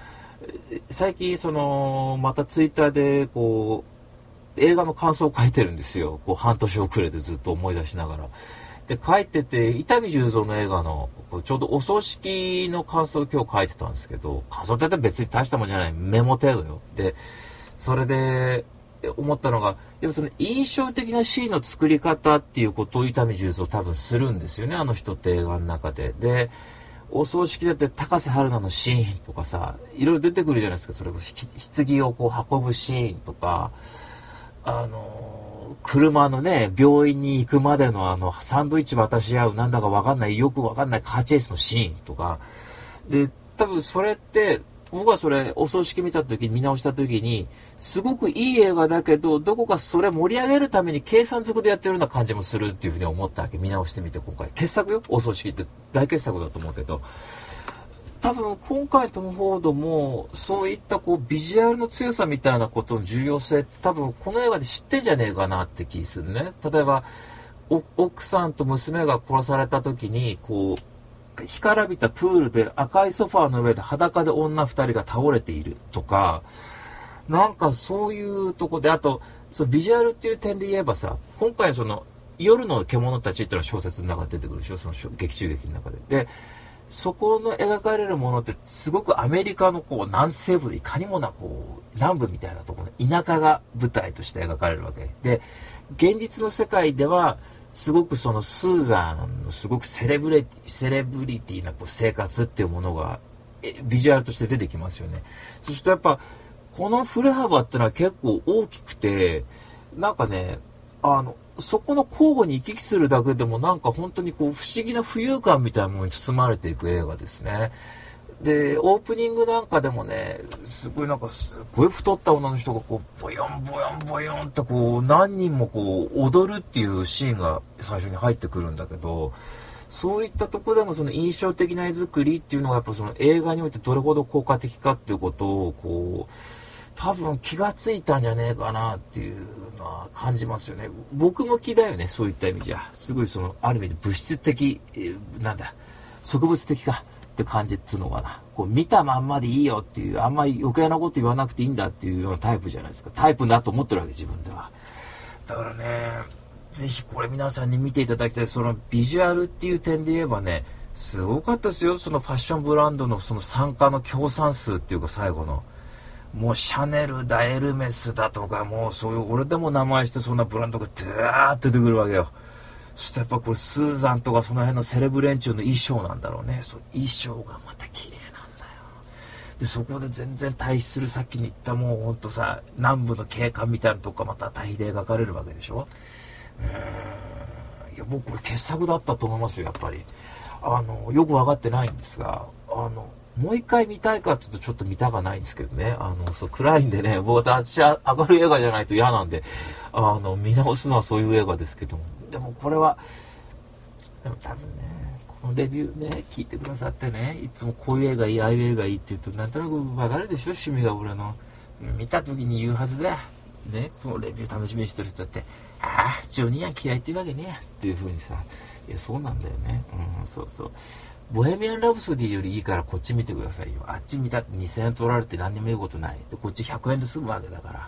最近そのまたツイッターでこう映画の感想を書いてるんですよ。こう半年遅れでずっと思い出しながら。で書いてて、伊丹十三の映画のちょうどお葬式の感想を今日書いてたんですけど、感想って別に大したもんじゃない、メモ程度よ。でそれで思ったのが、やっぱその印象的なシーンの作り方っていうことを伊丹十三多分するんですよね、あの人って映画の中で。でお葬式だって高瀬春奈のシーンとかさ、いろいろ出てくるじゃないですか。それこそ棺をこう運ぶシーンとか、あの車のね、病院に行くまでのあのサンドイッチ渡し合うなんだかわかんないよくわかんないカーチェイスのシーンとかで、多分それって僕はそれお葬式見た時に見直した時にすごくいい映画だけど、どこかそれ盛り上げるために計算づくでやってるような感じもするっていうふうに思ったわけ。見直してみて今回傑作よ、お葬式って大傑作だと思うけど、多分今回トム・フォードもそういったこうビジュアルの強さみたいなことの重要性って多分この映画で知ってんじゃねえかなって気するね。例えば奥さんと娘が殺された時にこう干からびたプールで赤いソファーの上で裸で女ふたりが倒れているとか、なんかそういうとこで、あとそのビジュアルっていう点で言えばさ、今回その夜の獣たちっていうのは小説の中で出てくるでしょ、その劇中劇の中で。でそこの描かれるものってすごくアメリカのこう南西部でいかにもなこう南部みたいなところの田舎が舞台として描かれるわけで、現実の世界ではすごくそのスーザンのすごくセレブレセレブリティなこう生活っていうものがビジュアルとして出てきますよね。そうするとやっぱこの振れ幅ってのは結構大きくて、なんかね、あのそこの交互に行き来するだけでもなんか本当にこう不思議な浮遊感みたいなものに包まれていく映画ですね。でオープニングなんかでもね、すごいなんかすごい太った女の人がこうボヨンボヨンボヨンってこう何人もこう踊るっていうシーンが最初に入ってくるんだけど、そういったところでもその印象的な絵作りっていうのがやっぱその映画においてどれほど効果的かっていうことをこう多分気がついたんじゃねえかなっていうのは感じますよね。僕も気だよね、そういった意味じゃ。すごいそのある意味で物質的、えー、なんだ植物的かって感じっつうのかな、こう見たまんまでいいよっていう、あんまり余計なこと言わなくていいんだっていうようなタイプじゃないですか。タイプだと思ってるわけ自分では。だからね、ぜひこれ皆さんに見ていただきたい。そのビジュアルっていう点で言えばね、すごかったですよ。そのファッションブランドのその参加の協賛数っていうか、最後のもうシャネルだエルメスだとか、もうそういう俺でも名前してそんなブランドがドゥーッと出てくるわけよ。そしてやっぱこれスーザンとかその辺のセレブ連中の衣装なんだろうね。そう衣装がまた綺麗なんだよ。でそこで全然対比するさっきに言ったもうほんとさ、南部の景観みたいなとこがまた対比で描かれるわけでしょ。うーん、いや僕これ傑作だったと思いますよ。やっぱりあのよく分かってないんですが、あのもう一回見たいかっていうとちょっと見たがないんですけどね。あのそう暗いんでね、僕私は明るい映画じゃないと嫌なんで、あの見直すのはそういう映画ですけども、でもこれはでも多分ね、このレビューね聞いてくださってね、いつもこういう映画いいああいう映画いいって言うとなんとなく分かるでしょ、趣味が俺の。見た時に言うはずだね。このレビュー楽しみにしてる人だって、ああジョニーは嫌いっていうわけねっていう風にさ、いやそうなんだよね。うん、そうそう、ボヘミアン・ラブソディよりいいからこっち見てくださいよ。あっち見たってにせんえん取られて何にも言うことないで、こっちひゃくえんで済むわけだから、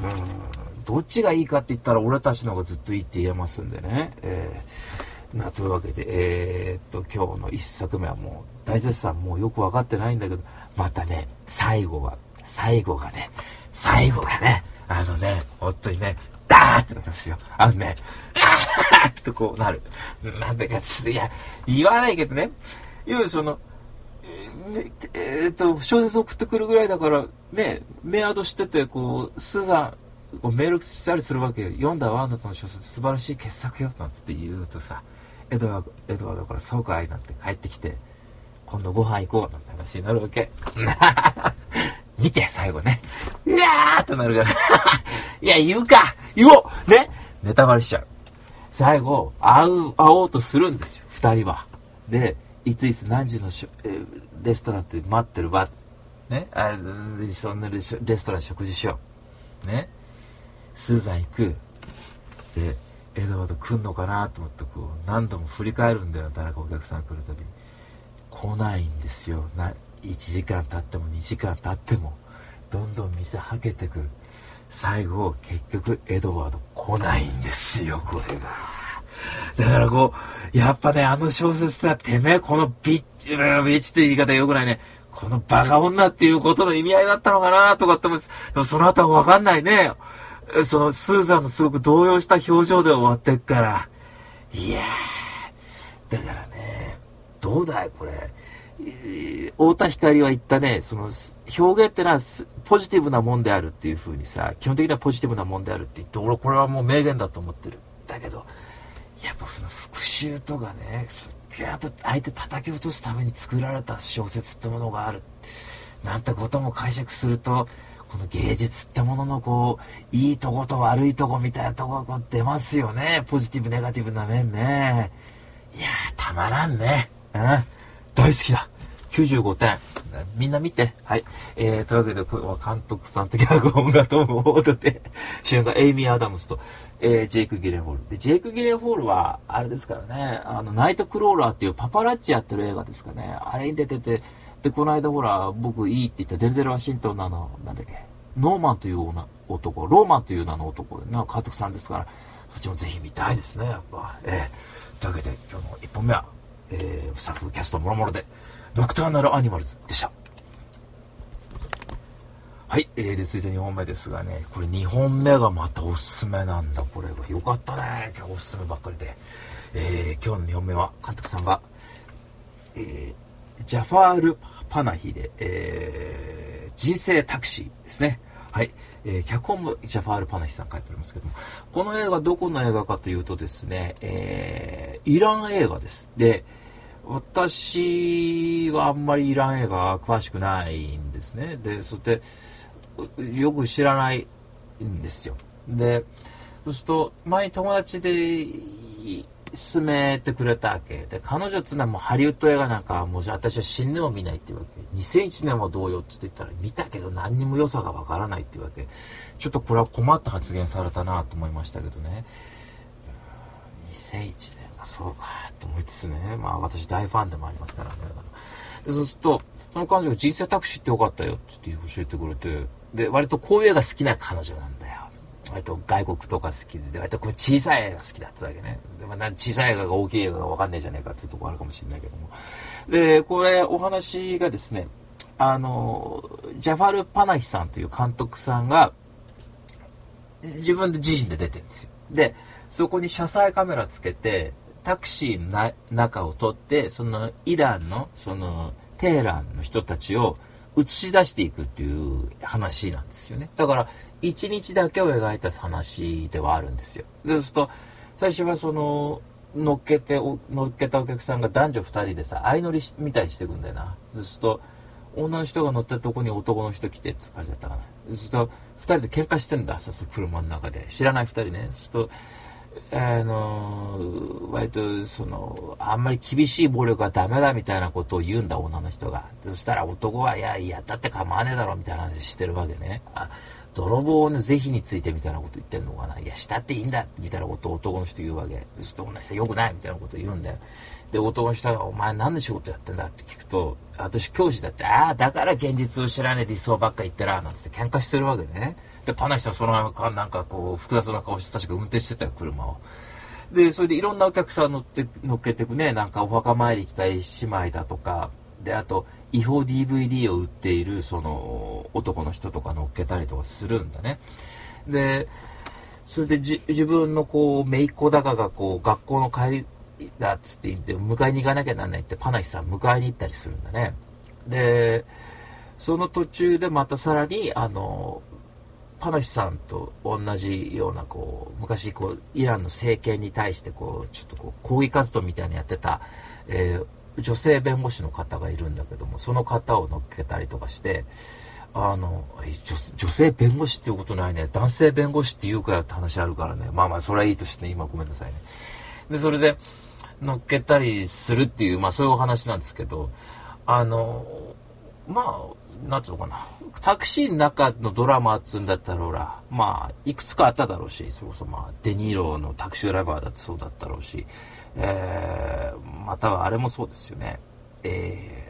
うん、どっちがいいかって言ったら俺たちの方がずっといいって言えますんでね。えー、なというわけで、えー、っと今日のいっさくめはもう大絶賛、もうよく分かってないんだけど、またね最後は最後がね最後がねあのね本当にねダーってなりますよ。あのね、あーってこうなる。なんだかついや言わないけどね。要はそのえー、えー、っと小説送ってくるぐらいだからね、メアドしててこうスーザンをメールしたりするわけよ。読んだわあなたの小説素晴らしい傑作よなんつって言うとさ、エドワードエドワードからそうかいなんて帰ってきて、今度ご飯行こうなんて話になるわけ。見て最後ね、うわーってなるからいや言うか言おうね、ネタバレしちゃう。最後会う会おうとするんですよ二人は。でいついつ何時のしょ、えー、レストランって待ってるわね、あそんなレストラン食事しようね。スーザン行くでエドワード来んのかなと思ってこう何度も振り返るんだよ、誰かお客さん来るたびに。来ないんですよ。ないちじかん経ってもにじかん経ってもどんどん店はけてく。最後結局エドワード来ないんですよ、これが。だからこうやっぱね、あの小説はてめえこのビッチビッチという言い方よくないね、このバカ女っていうことの意味合いだったのかなとかって思うんです。でもその後は分かんないね。そのスーザンのすごく動揺した表情で終わってっから、いやー、だからね、どうだいこれ、太田光は言ったね、その表現ってのはポジティブなもんであるっていう風にさ、基本的にはポジティブなもんであるって言って、俺これはもう名言だと思ってる。だけどやっぱその復讐とかね、ギャーッと相手叩き落とすために作られた小説ってものがあるなんてことも解釈すると、この芸術ってもののこういいとこと悪いとこみたいなとこがこう出ますよね。ポジティブネガティブな面ね。いやーたまらんね。うん、大好きだ。きゅうじゅうごてん。みんな見て。はい。えー、というわけで、これは監督さんと脚本がトム・フォードで、主演がエイミー・アダムスと、えー、ジェイク・ギレンホール。で、ジェイク・ギレンホールは、あれですからね、あの、ナイト・クローラーっていうパパラッチやってる映画ですかね。あれに出てて、で、この間ほら、僕いいって言ったデンゼル・ワシントンのあの、なんだっけ、ノーマンという男、ローマンという名の男で、監督さんですから、そっちもぜひ見たいですね、やっぱ。えー、というわけで、今日のいっぽんめは、えー、スタッフ、キャストもろもろで、ノクターナルアニマルズでした。はい、えー、で続いてにほんめですがね、これにほんめがまたおすすめなんだ。これはよかったね、今日おすすめばっかりで、えー、今日のにほんめは監督さんが、えー、ジャファール・パナヒで、えー、人生タクシーですね。はい、えー、脚本もジャファール・パナヒさん書いておりますけども、この映画どこの映画かというとですね、えー、イラン映画です。で、私はあんまりイラン映画詳しくないんですね。で、そしてよく知らないんですよ。で、そうすると前に友達で勧めてくれたわけで、彼女っていうのはもうハリウッド映画なんかもう私は死んでも見ないっていうわけ。にせんいちねんはどうよって言ったら見たけど何にも良さがわからないっていうわけ。ちょっとこれは困った発言されたなと思いましたけどね。にせんいちねんそうかと思いつつね、まあ私大ファンでもありますからね。でそうするとその彼女が人生タクシーってよかったよって教えてくれて、で割とこういう映画好きな彼女なんだよ。割と外国とか好きで、割とこう小さい映画好きだったわけね。で、まあ、小さい映画が大きい映画が分かんないじゃないかっていうところあるかもしれないけども、でこれお話がですね、あのジャファル・パナヒさんという監督さんが自分で自身で出てるんですよ。でそこに車載カメラつけてタクシーの中を撮って、そのイランのそのテヘランの人たちを映し出していくっていう話なんですよね。だから一日だけを描いた話ではあるんですよ。でそうすると最初はその乗っけて乗っけたお客さんが男女ふたりでさ相乗りみたいにしていくんだよな。そうすると女の人が乗ったとこに男の人来てって感じだったかな。そうするとふたりで喧嘩してんだ、さす車の中で知らないふたりね。そうするとあの割とそのあんまり厳しい暴力はダメだみたいなことを言うんだ女の人が。そしたら男はいやいやだって構わねえだろみたいな話してるわけね。あ泥棒の是非についてみたいなこと言ってるのかな。いやしたっていいんだみたいなことを男の人言うわけ。そうすると女の人よくないみたいなことを言うんだよ。で男の人がお前何の仕事やってんだって聞くと、私教師だって、ああだから現実を知らねえ理想ばっか言ってらなんつって喧嘩してるわけね。でパナヒさんそのなんかこう複雑な顔して確か運転してたよ車を。でそれでいろんなお客さん乗って乗っけてくね。なんかお墓参り行きたい姉妹だとかで、あと違法 ディーブイディー を売っているその男の人とか乗っけたりとかするんだね。でそれでじ自分のこう姪っ子だかがこう学校の帰りだっつって言って迎えに行かなきゃなんないってパナヒさん迎えに行ったりするんだね。でその途中でまたさらにあのパナヒさんと同じようなこう昔こうイランの政権に対してこうちょっとこう抗議活動みたいなやってた、えー、女性弁護士の方がいるんだけども、その方を乗っけたりとかして、あの 女, 女性弁護士っていうことないね、男性弁護士っていうかよって話あるからね。まあまあそれはいいとしてね、今ごめんなさいね。でそれで乗っけたりするっていう、まあそういうお話なんですけど、あのまあなんていうのかな、タクシーの中のドラマっつうんだったらほらまあいくつかあっただろうし、それこそまあデニーロのタクシードライバーだってそうだったろうし、えー、またはあれもそうですよね、え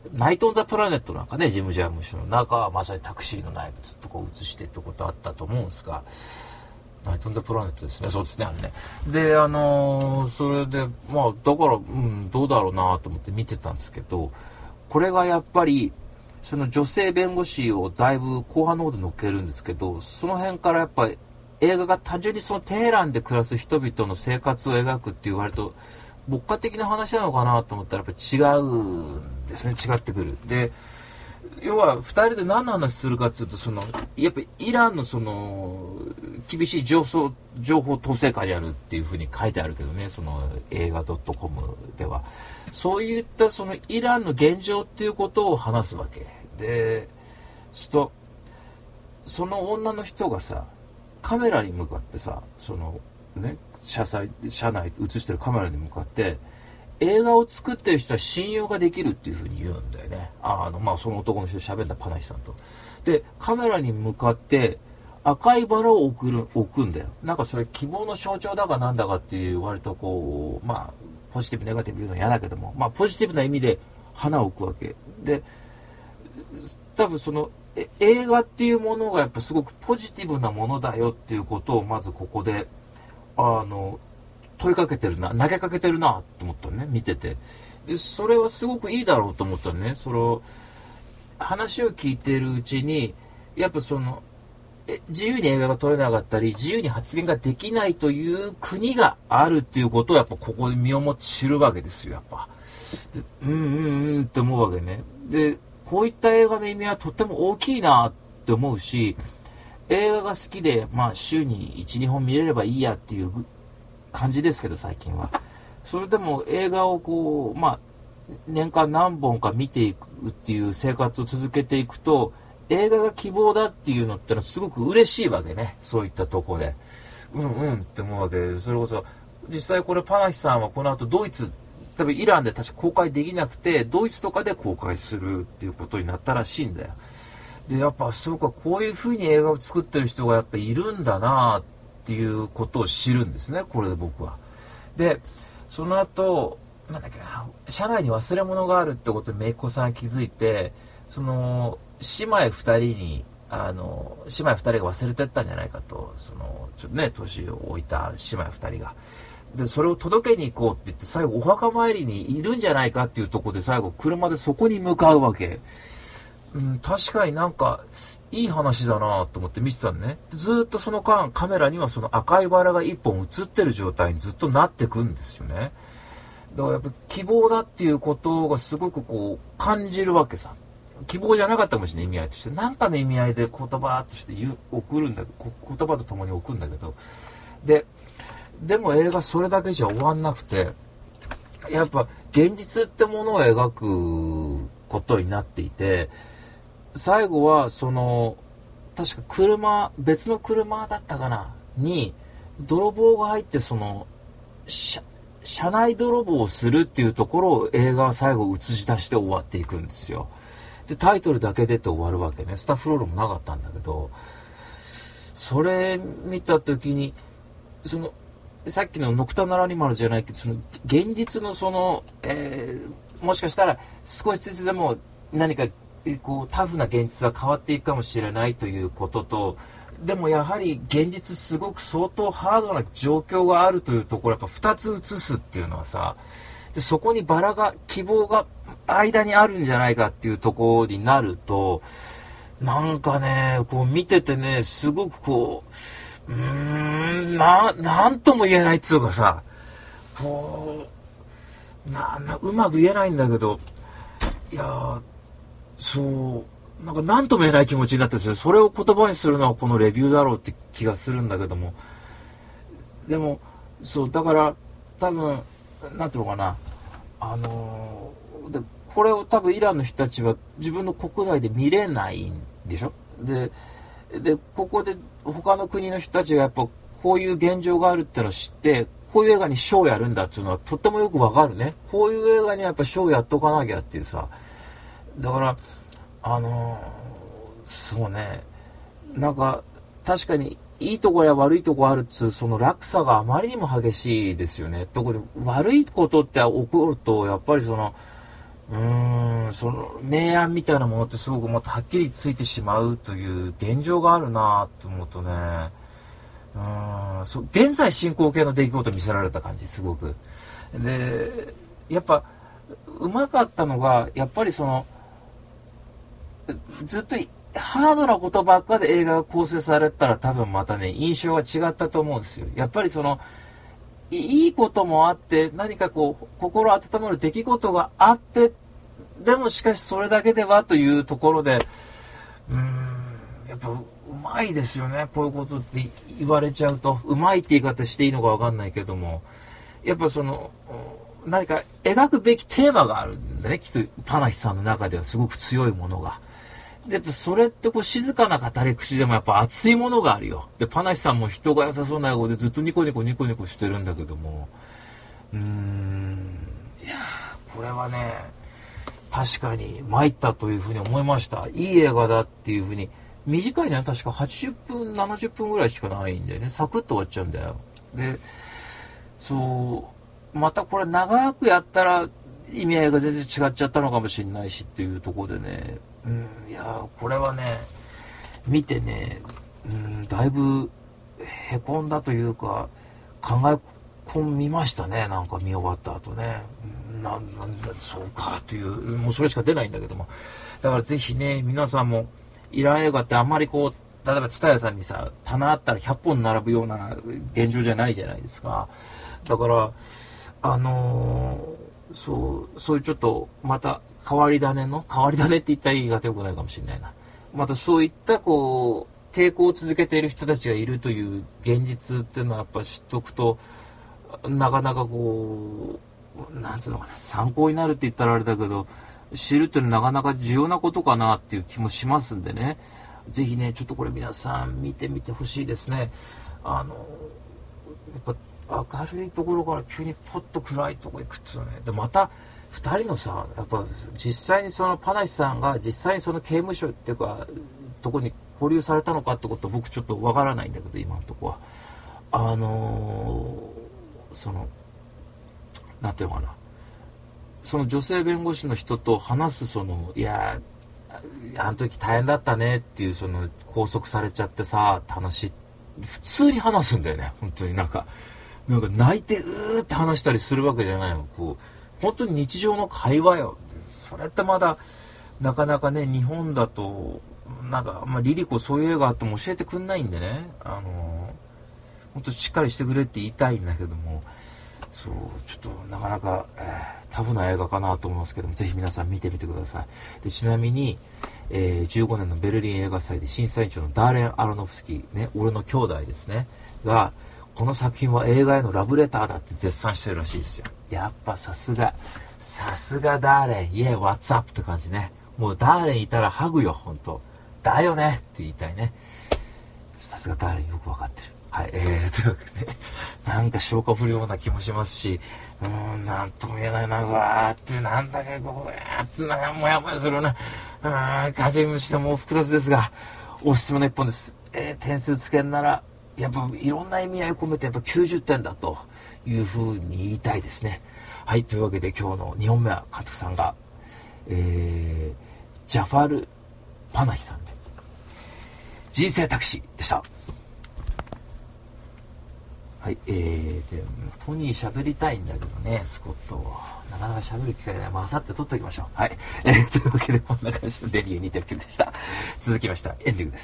ナイト・オン・ザ・プラネットなんかね、ジム・ジャームシュの中はまさにタクシーの内部ずっとこう映してってことあったと思うんですが、ナイト・オン・ザ・プラネットですね。そうですね、あれね。で、あのー、それで、まあ、だから、うん、どうだろうなと思って見てたんですけど、これがやっぱり、その女性弁護士をだいぶ後半の方で乗っけるんですけど、その辺からやっぱり映画が単純にそのテヘランで暮らす人々の生活を描くって言われると、牧歌的な話なのかなと思ったらやっぱり違うんですね。違ってくる。で、要はふたりで何の話するかっていうと、そのやっぱりイランのその厳しい情報情報統制下にあるっていうふうに書いてあるけどね、その映画 .com ではそういったそのイランの現状っていうことを話すわけで、するとその女の人がさ、カメラに向かってさ、そのね、車載車内映してるカメラに向かって映画を作ってる人は信用ができるっていう風に言うんだよね。あのまあその男の人喋んだパナヒさんと。でカメラに向かって赤いバラを置く置くんだよ。なんかそれ希望の象徴だかなんだかっていう割とこうまあポジティブネガティブ言うのは嫌だけども、まあポジティブな意味で花を置くわけで、多分そのえ映画っていうものがやっぱすごくポジティブなものだよっていうことをまずここであの問いかけてるな、投げかけてるなと思ったのね、見てて。でそれはすごくいいだろうと思ったのね。その話を聞いているうちにやっぱそのえ自由に映画が撮れなかったり自由に発言ができないという国があるっていうことをやっぱここで身をもって知るわけですよ。やっぱでうんうんうんって思うわけね。でこういった映画の意味はとっても大きいなって思うし、映画が好きで、まあ、週にいち、にほん見れればいいやっていう感じですけど最近は。それでも映画をこう、まあ、年間何本か見ていくっていう生活を続けていくと、映画が希望だっていうのってのはすごく嬉しいわけね。そういったとこでうんうんって思うわけで、それこそ実際これパナヒさんはこの後ドイツ、多分イランで確か公開できなくてドイツとかで公開するっていうことになったらしいんだよ。でやっぱそうか、こういう風に映画を作ってる人がやっぱいるんだなっていうことを知るんですね、これで僕は。でその後なんだっけな、車内に忘れ物があるってことで姪っ子さん気づいて、その姉妹ふたりにあの姉妹ふたりが忘れてったんじゃないかと、そのちょっとね年を置いた姉妹ふたりが。でそれを届けに行こうって言って最後お墓参りにいるんじゃないかっていうところで最後車でそこに向かうわけ。うん、確かになんかいい話だなと思って見てたのね。ずっとその間カメラにはその赤いバラが一本映ってる状態にずっとなってくんですよね。だからやっぱ希望だっていうことがすごくこう感じるわけさ。希望じゃなかったかもしれない意味合いとして、何かの意味合いで言葉として言う送るんだ、言葉とともに送るんだけど、ででも映画それだけじゃ終わんなくて、やっぱ現実ってものを描くことになっていて、最後はその確か車別の車だったかなに泥棒が入って、その車車内泥棒をするっていうところを映画は最後映し出して終わっていくんですよ。でタイトルだけ出て終わるわけね。スタッフロールもなかったんだけど、それ見た時にそのさっきのノクタナルアニマルじゃないけど、その現実のその、えー、もしかしたら少しずつでも何かこうタフな現実は変わっていくかもしれないということと、でもやはり現実すごく相当ハードな状況があるというところ、やっぱふたつ映すっていうのはさ、でそこにバラが希望が間にあるんじゃないかっていうところになると、なんかねこう見ててねすごくこううーんななんとも言えないっつうかさ、こうななうまく言えないんだけど、いやーそうなんか何とも言えない気持ちになってるんですよ。それを言葉にするのはこのレビューだろうって気がするんだけども、でもそうだから多分なんていうのかな、あのー、でこれを多分イランの人たちは自分の国内で見れないんでしょ。ででここで他の国の人たちがやっぱこういう現状があるってのを知って、こういう映画にショーをやるんだっていうのはとってもよくわかるね。こういう映画にはやっぱショーをやっとかなきゃっていうさ、だからあのー、そうね、なんか確かにいいところや悪いところあるっつうその落差があまりにも激しいですよね。特に悪いことって起こるとやっぱりそのううーんその明暗みたいなものってすごくもっとはっきりついてしまうという現状があるなと思うとね、うーんそ現在進行形の出来事を見せられた感じすごくで、やっぱうまかったのがやっぱりそのずっとハードなことばっかで映画が構成されたら多分またね印象が違ったと思うんですよ。やっぱりそのいいこともあって何かこう心温まる出来事があってでもしかしそれだけではというところでうーんやっぱうまいですよね。こういうことって言われちゃうとうまいって言い方していいのか分かんないけどもやっぱその何か描くべきテーマがあるんでねきっとパナヒさんの中ではすごく強いものがでやっぱそれってこう静かな語り口でもやっぱ熱いものがあるよ。でパナヒさんも人が良さそうな英語でずっとニコニコニコニコしてるんだけどもうーんいやこれはね確かに参ったというふうに思いました。いい映画だっていうふうに短いね確かはちじゅっぷんななじゅっぷんぐらいしかないんだよね。サクッと終わっちゃうんだよ。でそうまたこれ長くやったら意味合いが全然違っちゃったのかもしれないしっていうところでねうんいやこれはね見てねうんだいぶへこんだというか考え込みましたね。なんか見終わった後ねななんだそうかというもうそれしか出ないんだけどもだからぜひね皆さんもイラン映画ってあんまりこう例えば蔦屋さんにさ棚あったらひゃっぽん並ぶような現状じゃないじゃないですか。だからあのー、そうそういうちょっとまた変わり種の変わり種って言ったら言い方よくないかもしれないな。またそういったこう抵抗を続けている人たちがいるという現実っていうのはやっぱ知っとくとなかなかこうなんつうのかな参考になるって言ったらあれだけど知るっていうのはなかなか重要なことかなっていう気もしますんでねぜひねちょっとこれ皆さん見てみてほしいですね。あのやっぱ明るいところから急にポッと暗いところ行くっていうのねでまたふたりのさやっぱ実際にそのパナシさんが実際にその刑務所っていうかとこに保留されたのかってことは僕ちょっとわからないんだけど今のとこはあのー、そのなんていうのかなその女性弁護士の人と話すそのいやあの時大変だったねっていうその拘束されちゃってさって話普通に話すんだよね。本当になんかなんか泣いてうーって話したりするわけじゃないの。こう本当に日常の会話よ。それってまだなかなかね日本だとなんか、まあ、リリコそういう映画あっても教えてくんないんでねあの本当しっかりしてくれって言いたいんだけどもそうちょっとなかなか、えー、タフな映画かなと思いますけどもぜひ皆さん見てみてください。でちなみに、えー、じゅうごねんのベルリン映画祭で審査委員長のダーレン・アロノフスキーね俺の兄弟ですねがこの作品は映画へのラブレターだって絶賛してるらしいですよ。やっぱさすがさすがダーレンイエー What's up って感じね。もうダーレンいたらハグよ本当だよねって言いたいね。さすがダーレンよくわかってる。はい、えー、というわけでなんか消化不良な気もしますしうーんなんとも言えないなうわーってなんだかこうやってなんかモヤモヤするなうーん感じもしても複雑ですがおすすめの一本です。えー、点数つけんならやっぱいろんな意味合いを込めてやっぱきゅうじゅってんだというふうに言いたいですね。はいというわけで今日のにほんめは監督さんが、えー、ジャファル・パナヒさんで人生タクシーでした。はい、えー、でトニー喋りたいんだけどねスコットなかなか喋る機会がない。まあさって撮っておきましょう。はい、えー、というわけでこんな感じのレビューにてんきゅうでした。続きましたエンディングです。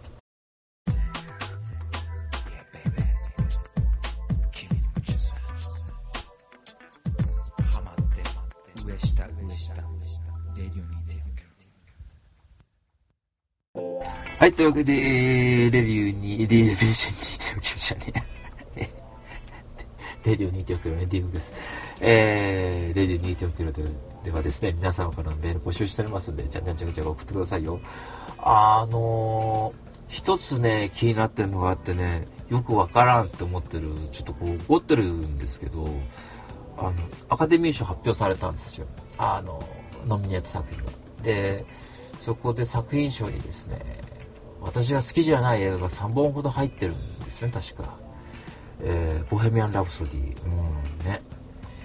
はい、というわけで、えー、レビューに、レビューにてんきゅうじゃねえ。レディオ にてんきゅう のエンディングです。えー、レディオ にてんきゅう で, ではですね、皆様からのメール募集しておりますので、じゃんじゃんじゃんじゃん送ってくださいよ。あのー、一つね、気になってるのがあってね、よくわからんって思ってる、ちょっとこう怒ってるんですけど、あの、アカデミー賞発表されたんですよ。あの、ノミネート作品が。で、そこで作品賞にですね、私が好きじゃない映画がさんぼんほど入ってるんですよね確か、えー、ボヘミアン・ラプソディ、うんね、ち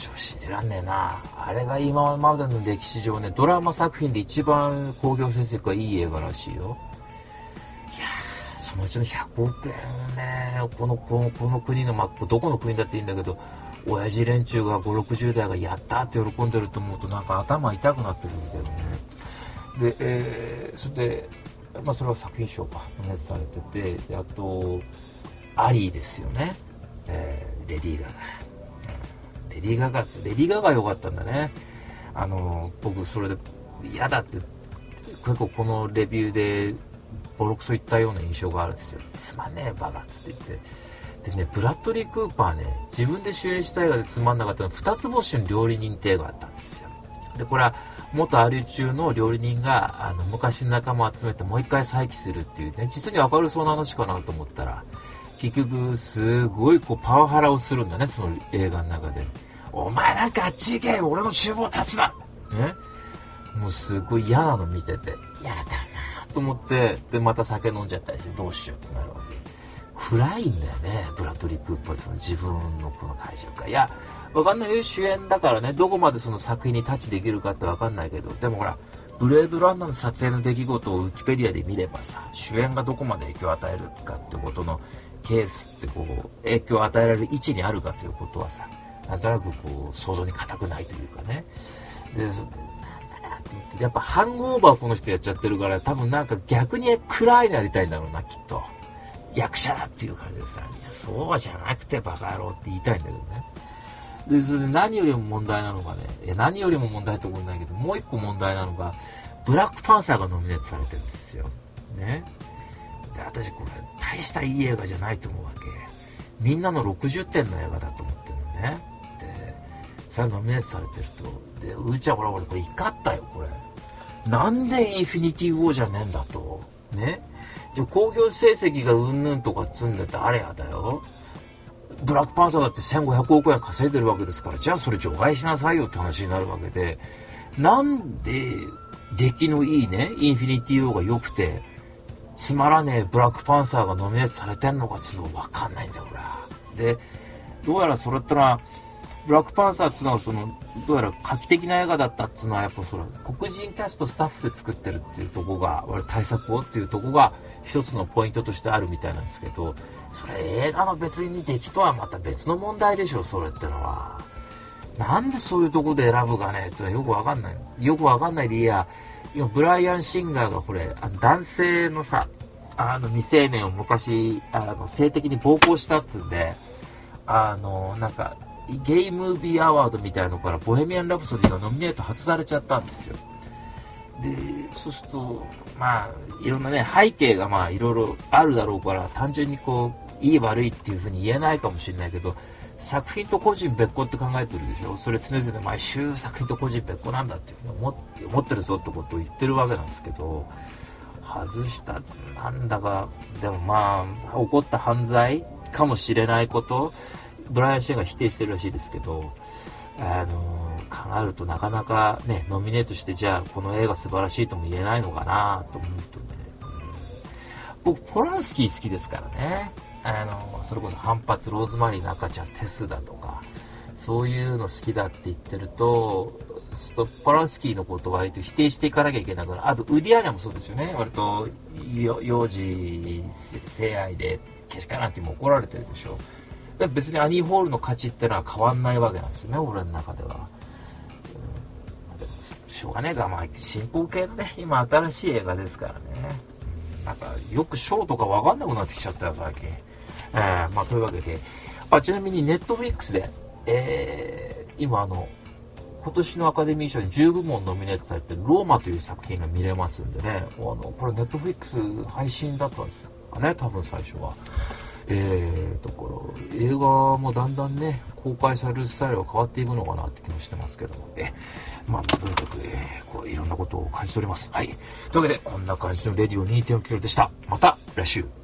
ちょっと信じらんねえな。あれが今までの歴史上ね、ドラマ作品で一番興行成績がいい映画らしいよ。いやー、そのうちのひゃくおくえんをね、このこのこの国の、まあ、どこの国だっていいんだけど、親父連中がごじゅうろくじゅう代がやったって喜んでると思うとなんか頭痛くなってくるんだよね。で、えー、それで、まあ、それは作品賞かノミネートされてて、であとアリーですよね、えー、レディー・ガガ、レディー・ガガってレディー・ガガ良かったんだね。あの僕それで嫌だって結構このレビューでボロクソ言ったような印象があるんですよ。つまんねえバカっつって言って、でね、ブラッドリー・クーパーね、自分で主演した映画でつまんなかったのは二つ星の料理人って映画があったんですよ。でこれは元アリ中の料理人があの昔の仲間を集めてもう一回再起するっていうね、実に明るそうな話かなと思ったら、結局すごいこうパワハラをするんだね、その映画の中で。お前なんかあっち行け、俺の厨房立つな、ね、もうすごい嫌なの見てて、嫌だなと思って、でまた酒飲んじゃったりしてどうしようってなるわけ。暗いんだよね、ブラッドリー・クーパー、その自分のこの会社か。いやわかんないよ、主演だからね、どこまでその作品にタッチできるかってわかんないけど、でもほらブレードランナーの撮影の出来事をウィキペディアで見ればさ、主演がどこまで影響を与えるかってことのケースってこう影響を与えられる位置にあるかということはさ、なんとなくこう想像に難くないというかね。でなんだなって言って、やっぱハングオーバーこの人やっちゃってるから、多分なんか逆に暗いのやりたいんだろうな、きっと。役者だっていう感じでさ、いやそうじゃなくてバカ野郎って言いたいんだけどね。でそれで何よりも問題なのがね、いや何よりも問題と思うんだけど、もう一個問題なのがブラックパンサーがノミネートされてるんですよね。で私これ大したいい映画じゃないと思うわけ。みんなのろくじゅってんの映画だと思ってるのね。でそれがノミネートされてると、でうーちゃんほら俺これ怒ったよ、これなんでインフィニティウォーじゃねえんだとね。じゃ興行成績がうんぬんとか積んでてあれやだよ、ブラックパンサーだってせんごひゃくおくえん稼いでるわけですから、じゃあそれ除外しなさいよって話になるわけで、なんで出来のいいねインフィニティウォーが良くてつまらねえブラックパンサーがノミネートされてんのかっていうの分かんないんだよ、ほら。でどうやらそれってのはブラックパンサーっていうのはそのどうやら画期的な映画だったっていうのはやっぱそれ黒人キャストスタッフで作ってるっていうところが、俺対策をっていうところが一つのポイントとしてあるみたいなんですけど、それ映画の別に出来とはまた別の問題でしょ、それってのは。なんでそういうところで選ぶかねってのはよくわかんないよくわかんないでいいや。今ブライアン・シンガーがこれあの男性のさあの未成年を昔あの性的に暴行したっつうんで、あのなんかゲイムービーアワードみたいのからボヘミアン・ラプソディがノミネート外されちゃったんですよ。でそうするとまあいろんなね背景がまあいろいろあるだろうから、単純にこういい悪いっていうふうに言えないかもしれないけど、作品と個人別個って考えてるでしょ。それ常々毎週作品と個人別個なんだっていうふうに思って思ってるぞってことを言ってるわけなんですけど、外したっつなんだか、でもまあ起こった犯罪かもしれないことブライアン・シェンが否定してるらしいですけど、あの考えるとなかなかねノミネートしてじゃあこの映画素晴らしいとも言えないのかなと思うとね、うん、僕ポランスキー好きですからね。あのそれこそ反発ローズマリーの赤ちゃんテスだとかそういうの好きだって言ってるとポランスキーのことを割と否定していかなきゃいけなくなる。あとウディアーニャもそうですよね。割と幼児性愛でけしからんっても怒られてるでしょ。別にアニー・ホールの価値ってのは変わんないわけなんですよね、俺の中では。うん、でもしょうがねえか、まあ進行形のね今新しい映画ですからね、うん、なんかよく賞とか分かんなくなってきちゃったよ最近。えー、まあというわけで、あちなみにネットフリックスで、えー、今あの今年のアカデミー賞にじゅうぶもんノミネートされてるローマという作品が見れますんでね、あのこれネットフリックス配信だったんですかね、多分最初は。えー、ところ映画もだんだんね公開されるスタイルが変わっていくのかなって気もしてますけども、えまあとにかく、えー、こういろんなことを感じております。はい、というわけでこんな感じのレディオ にてんきゅう でした。また来週。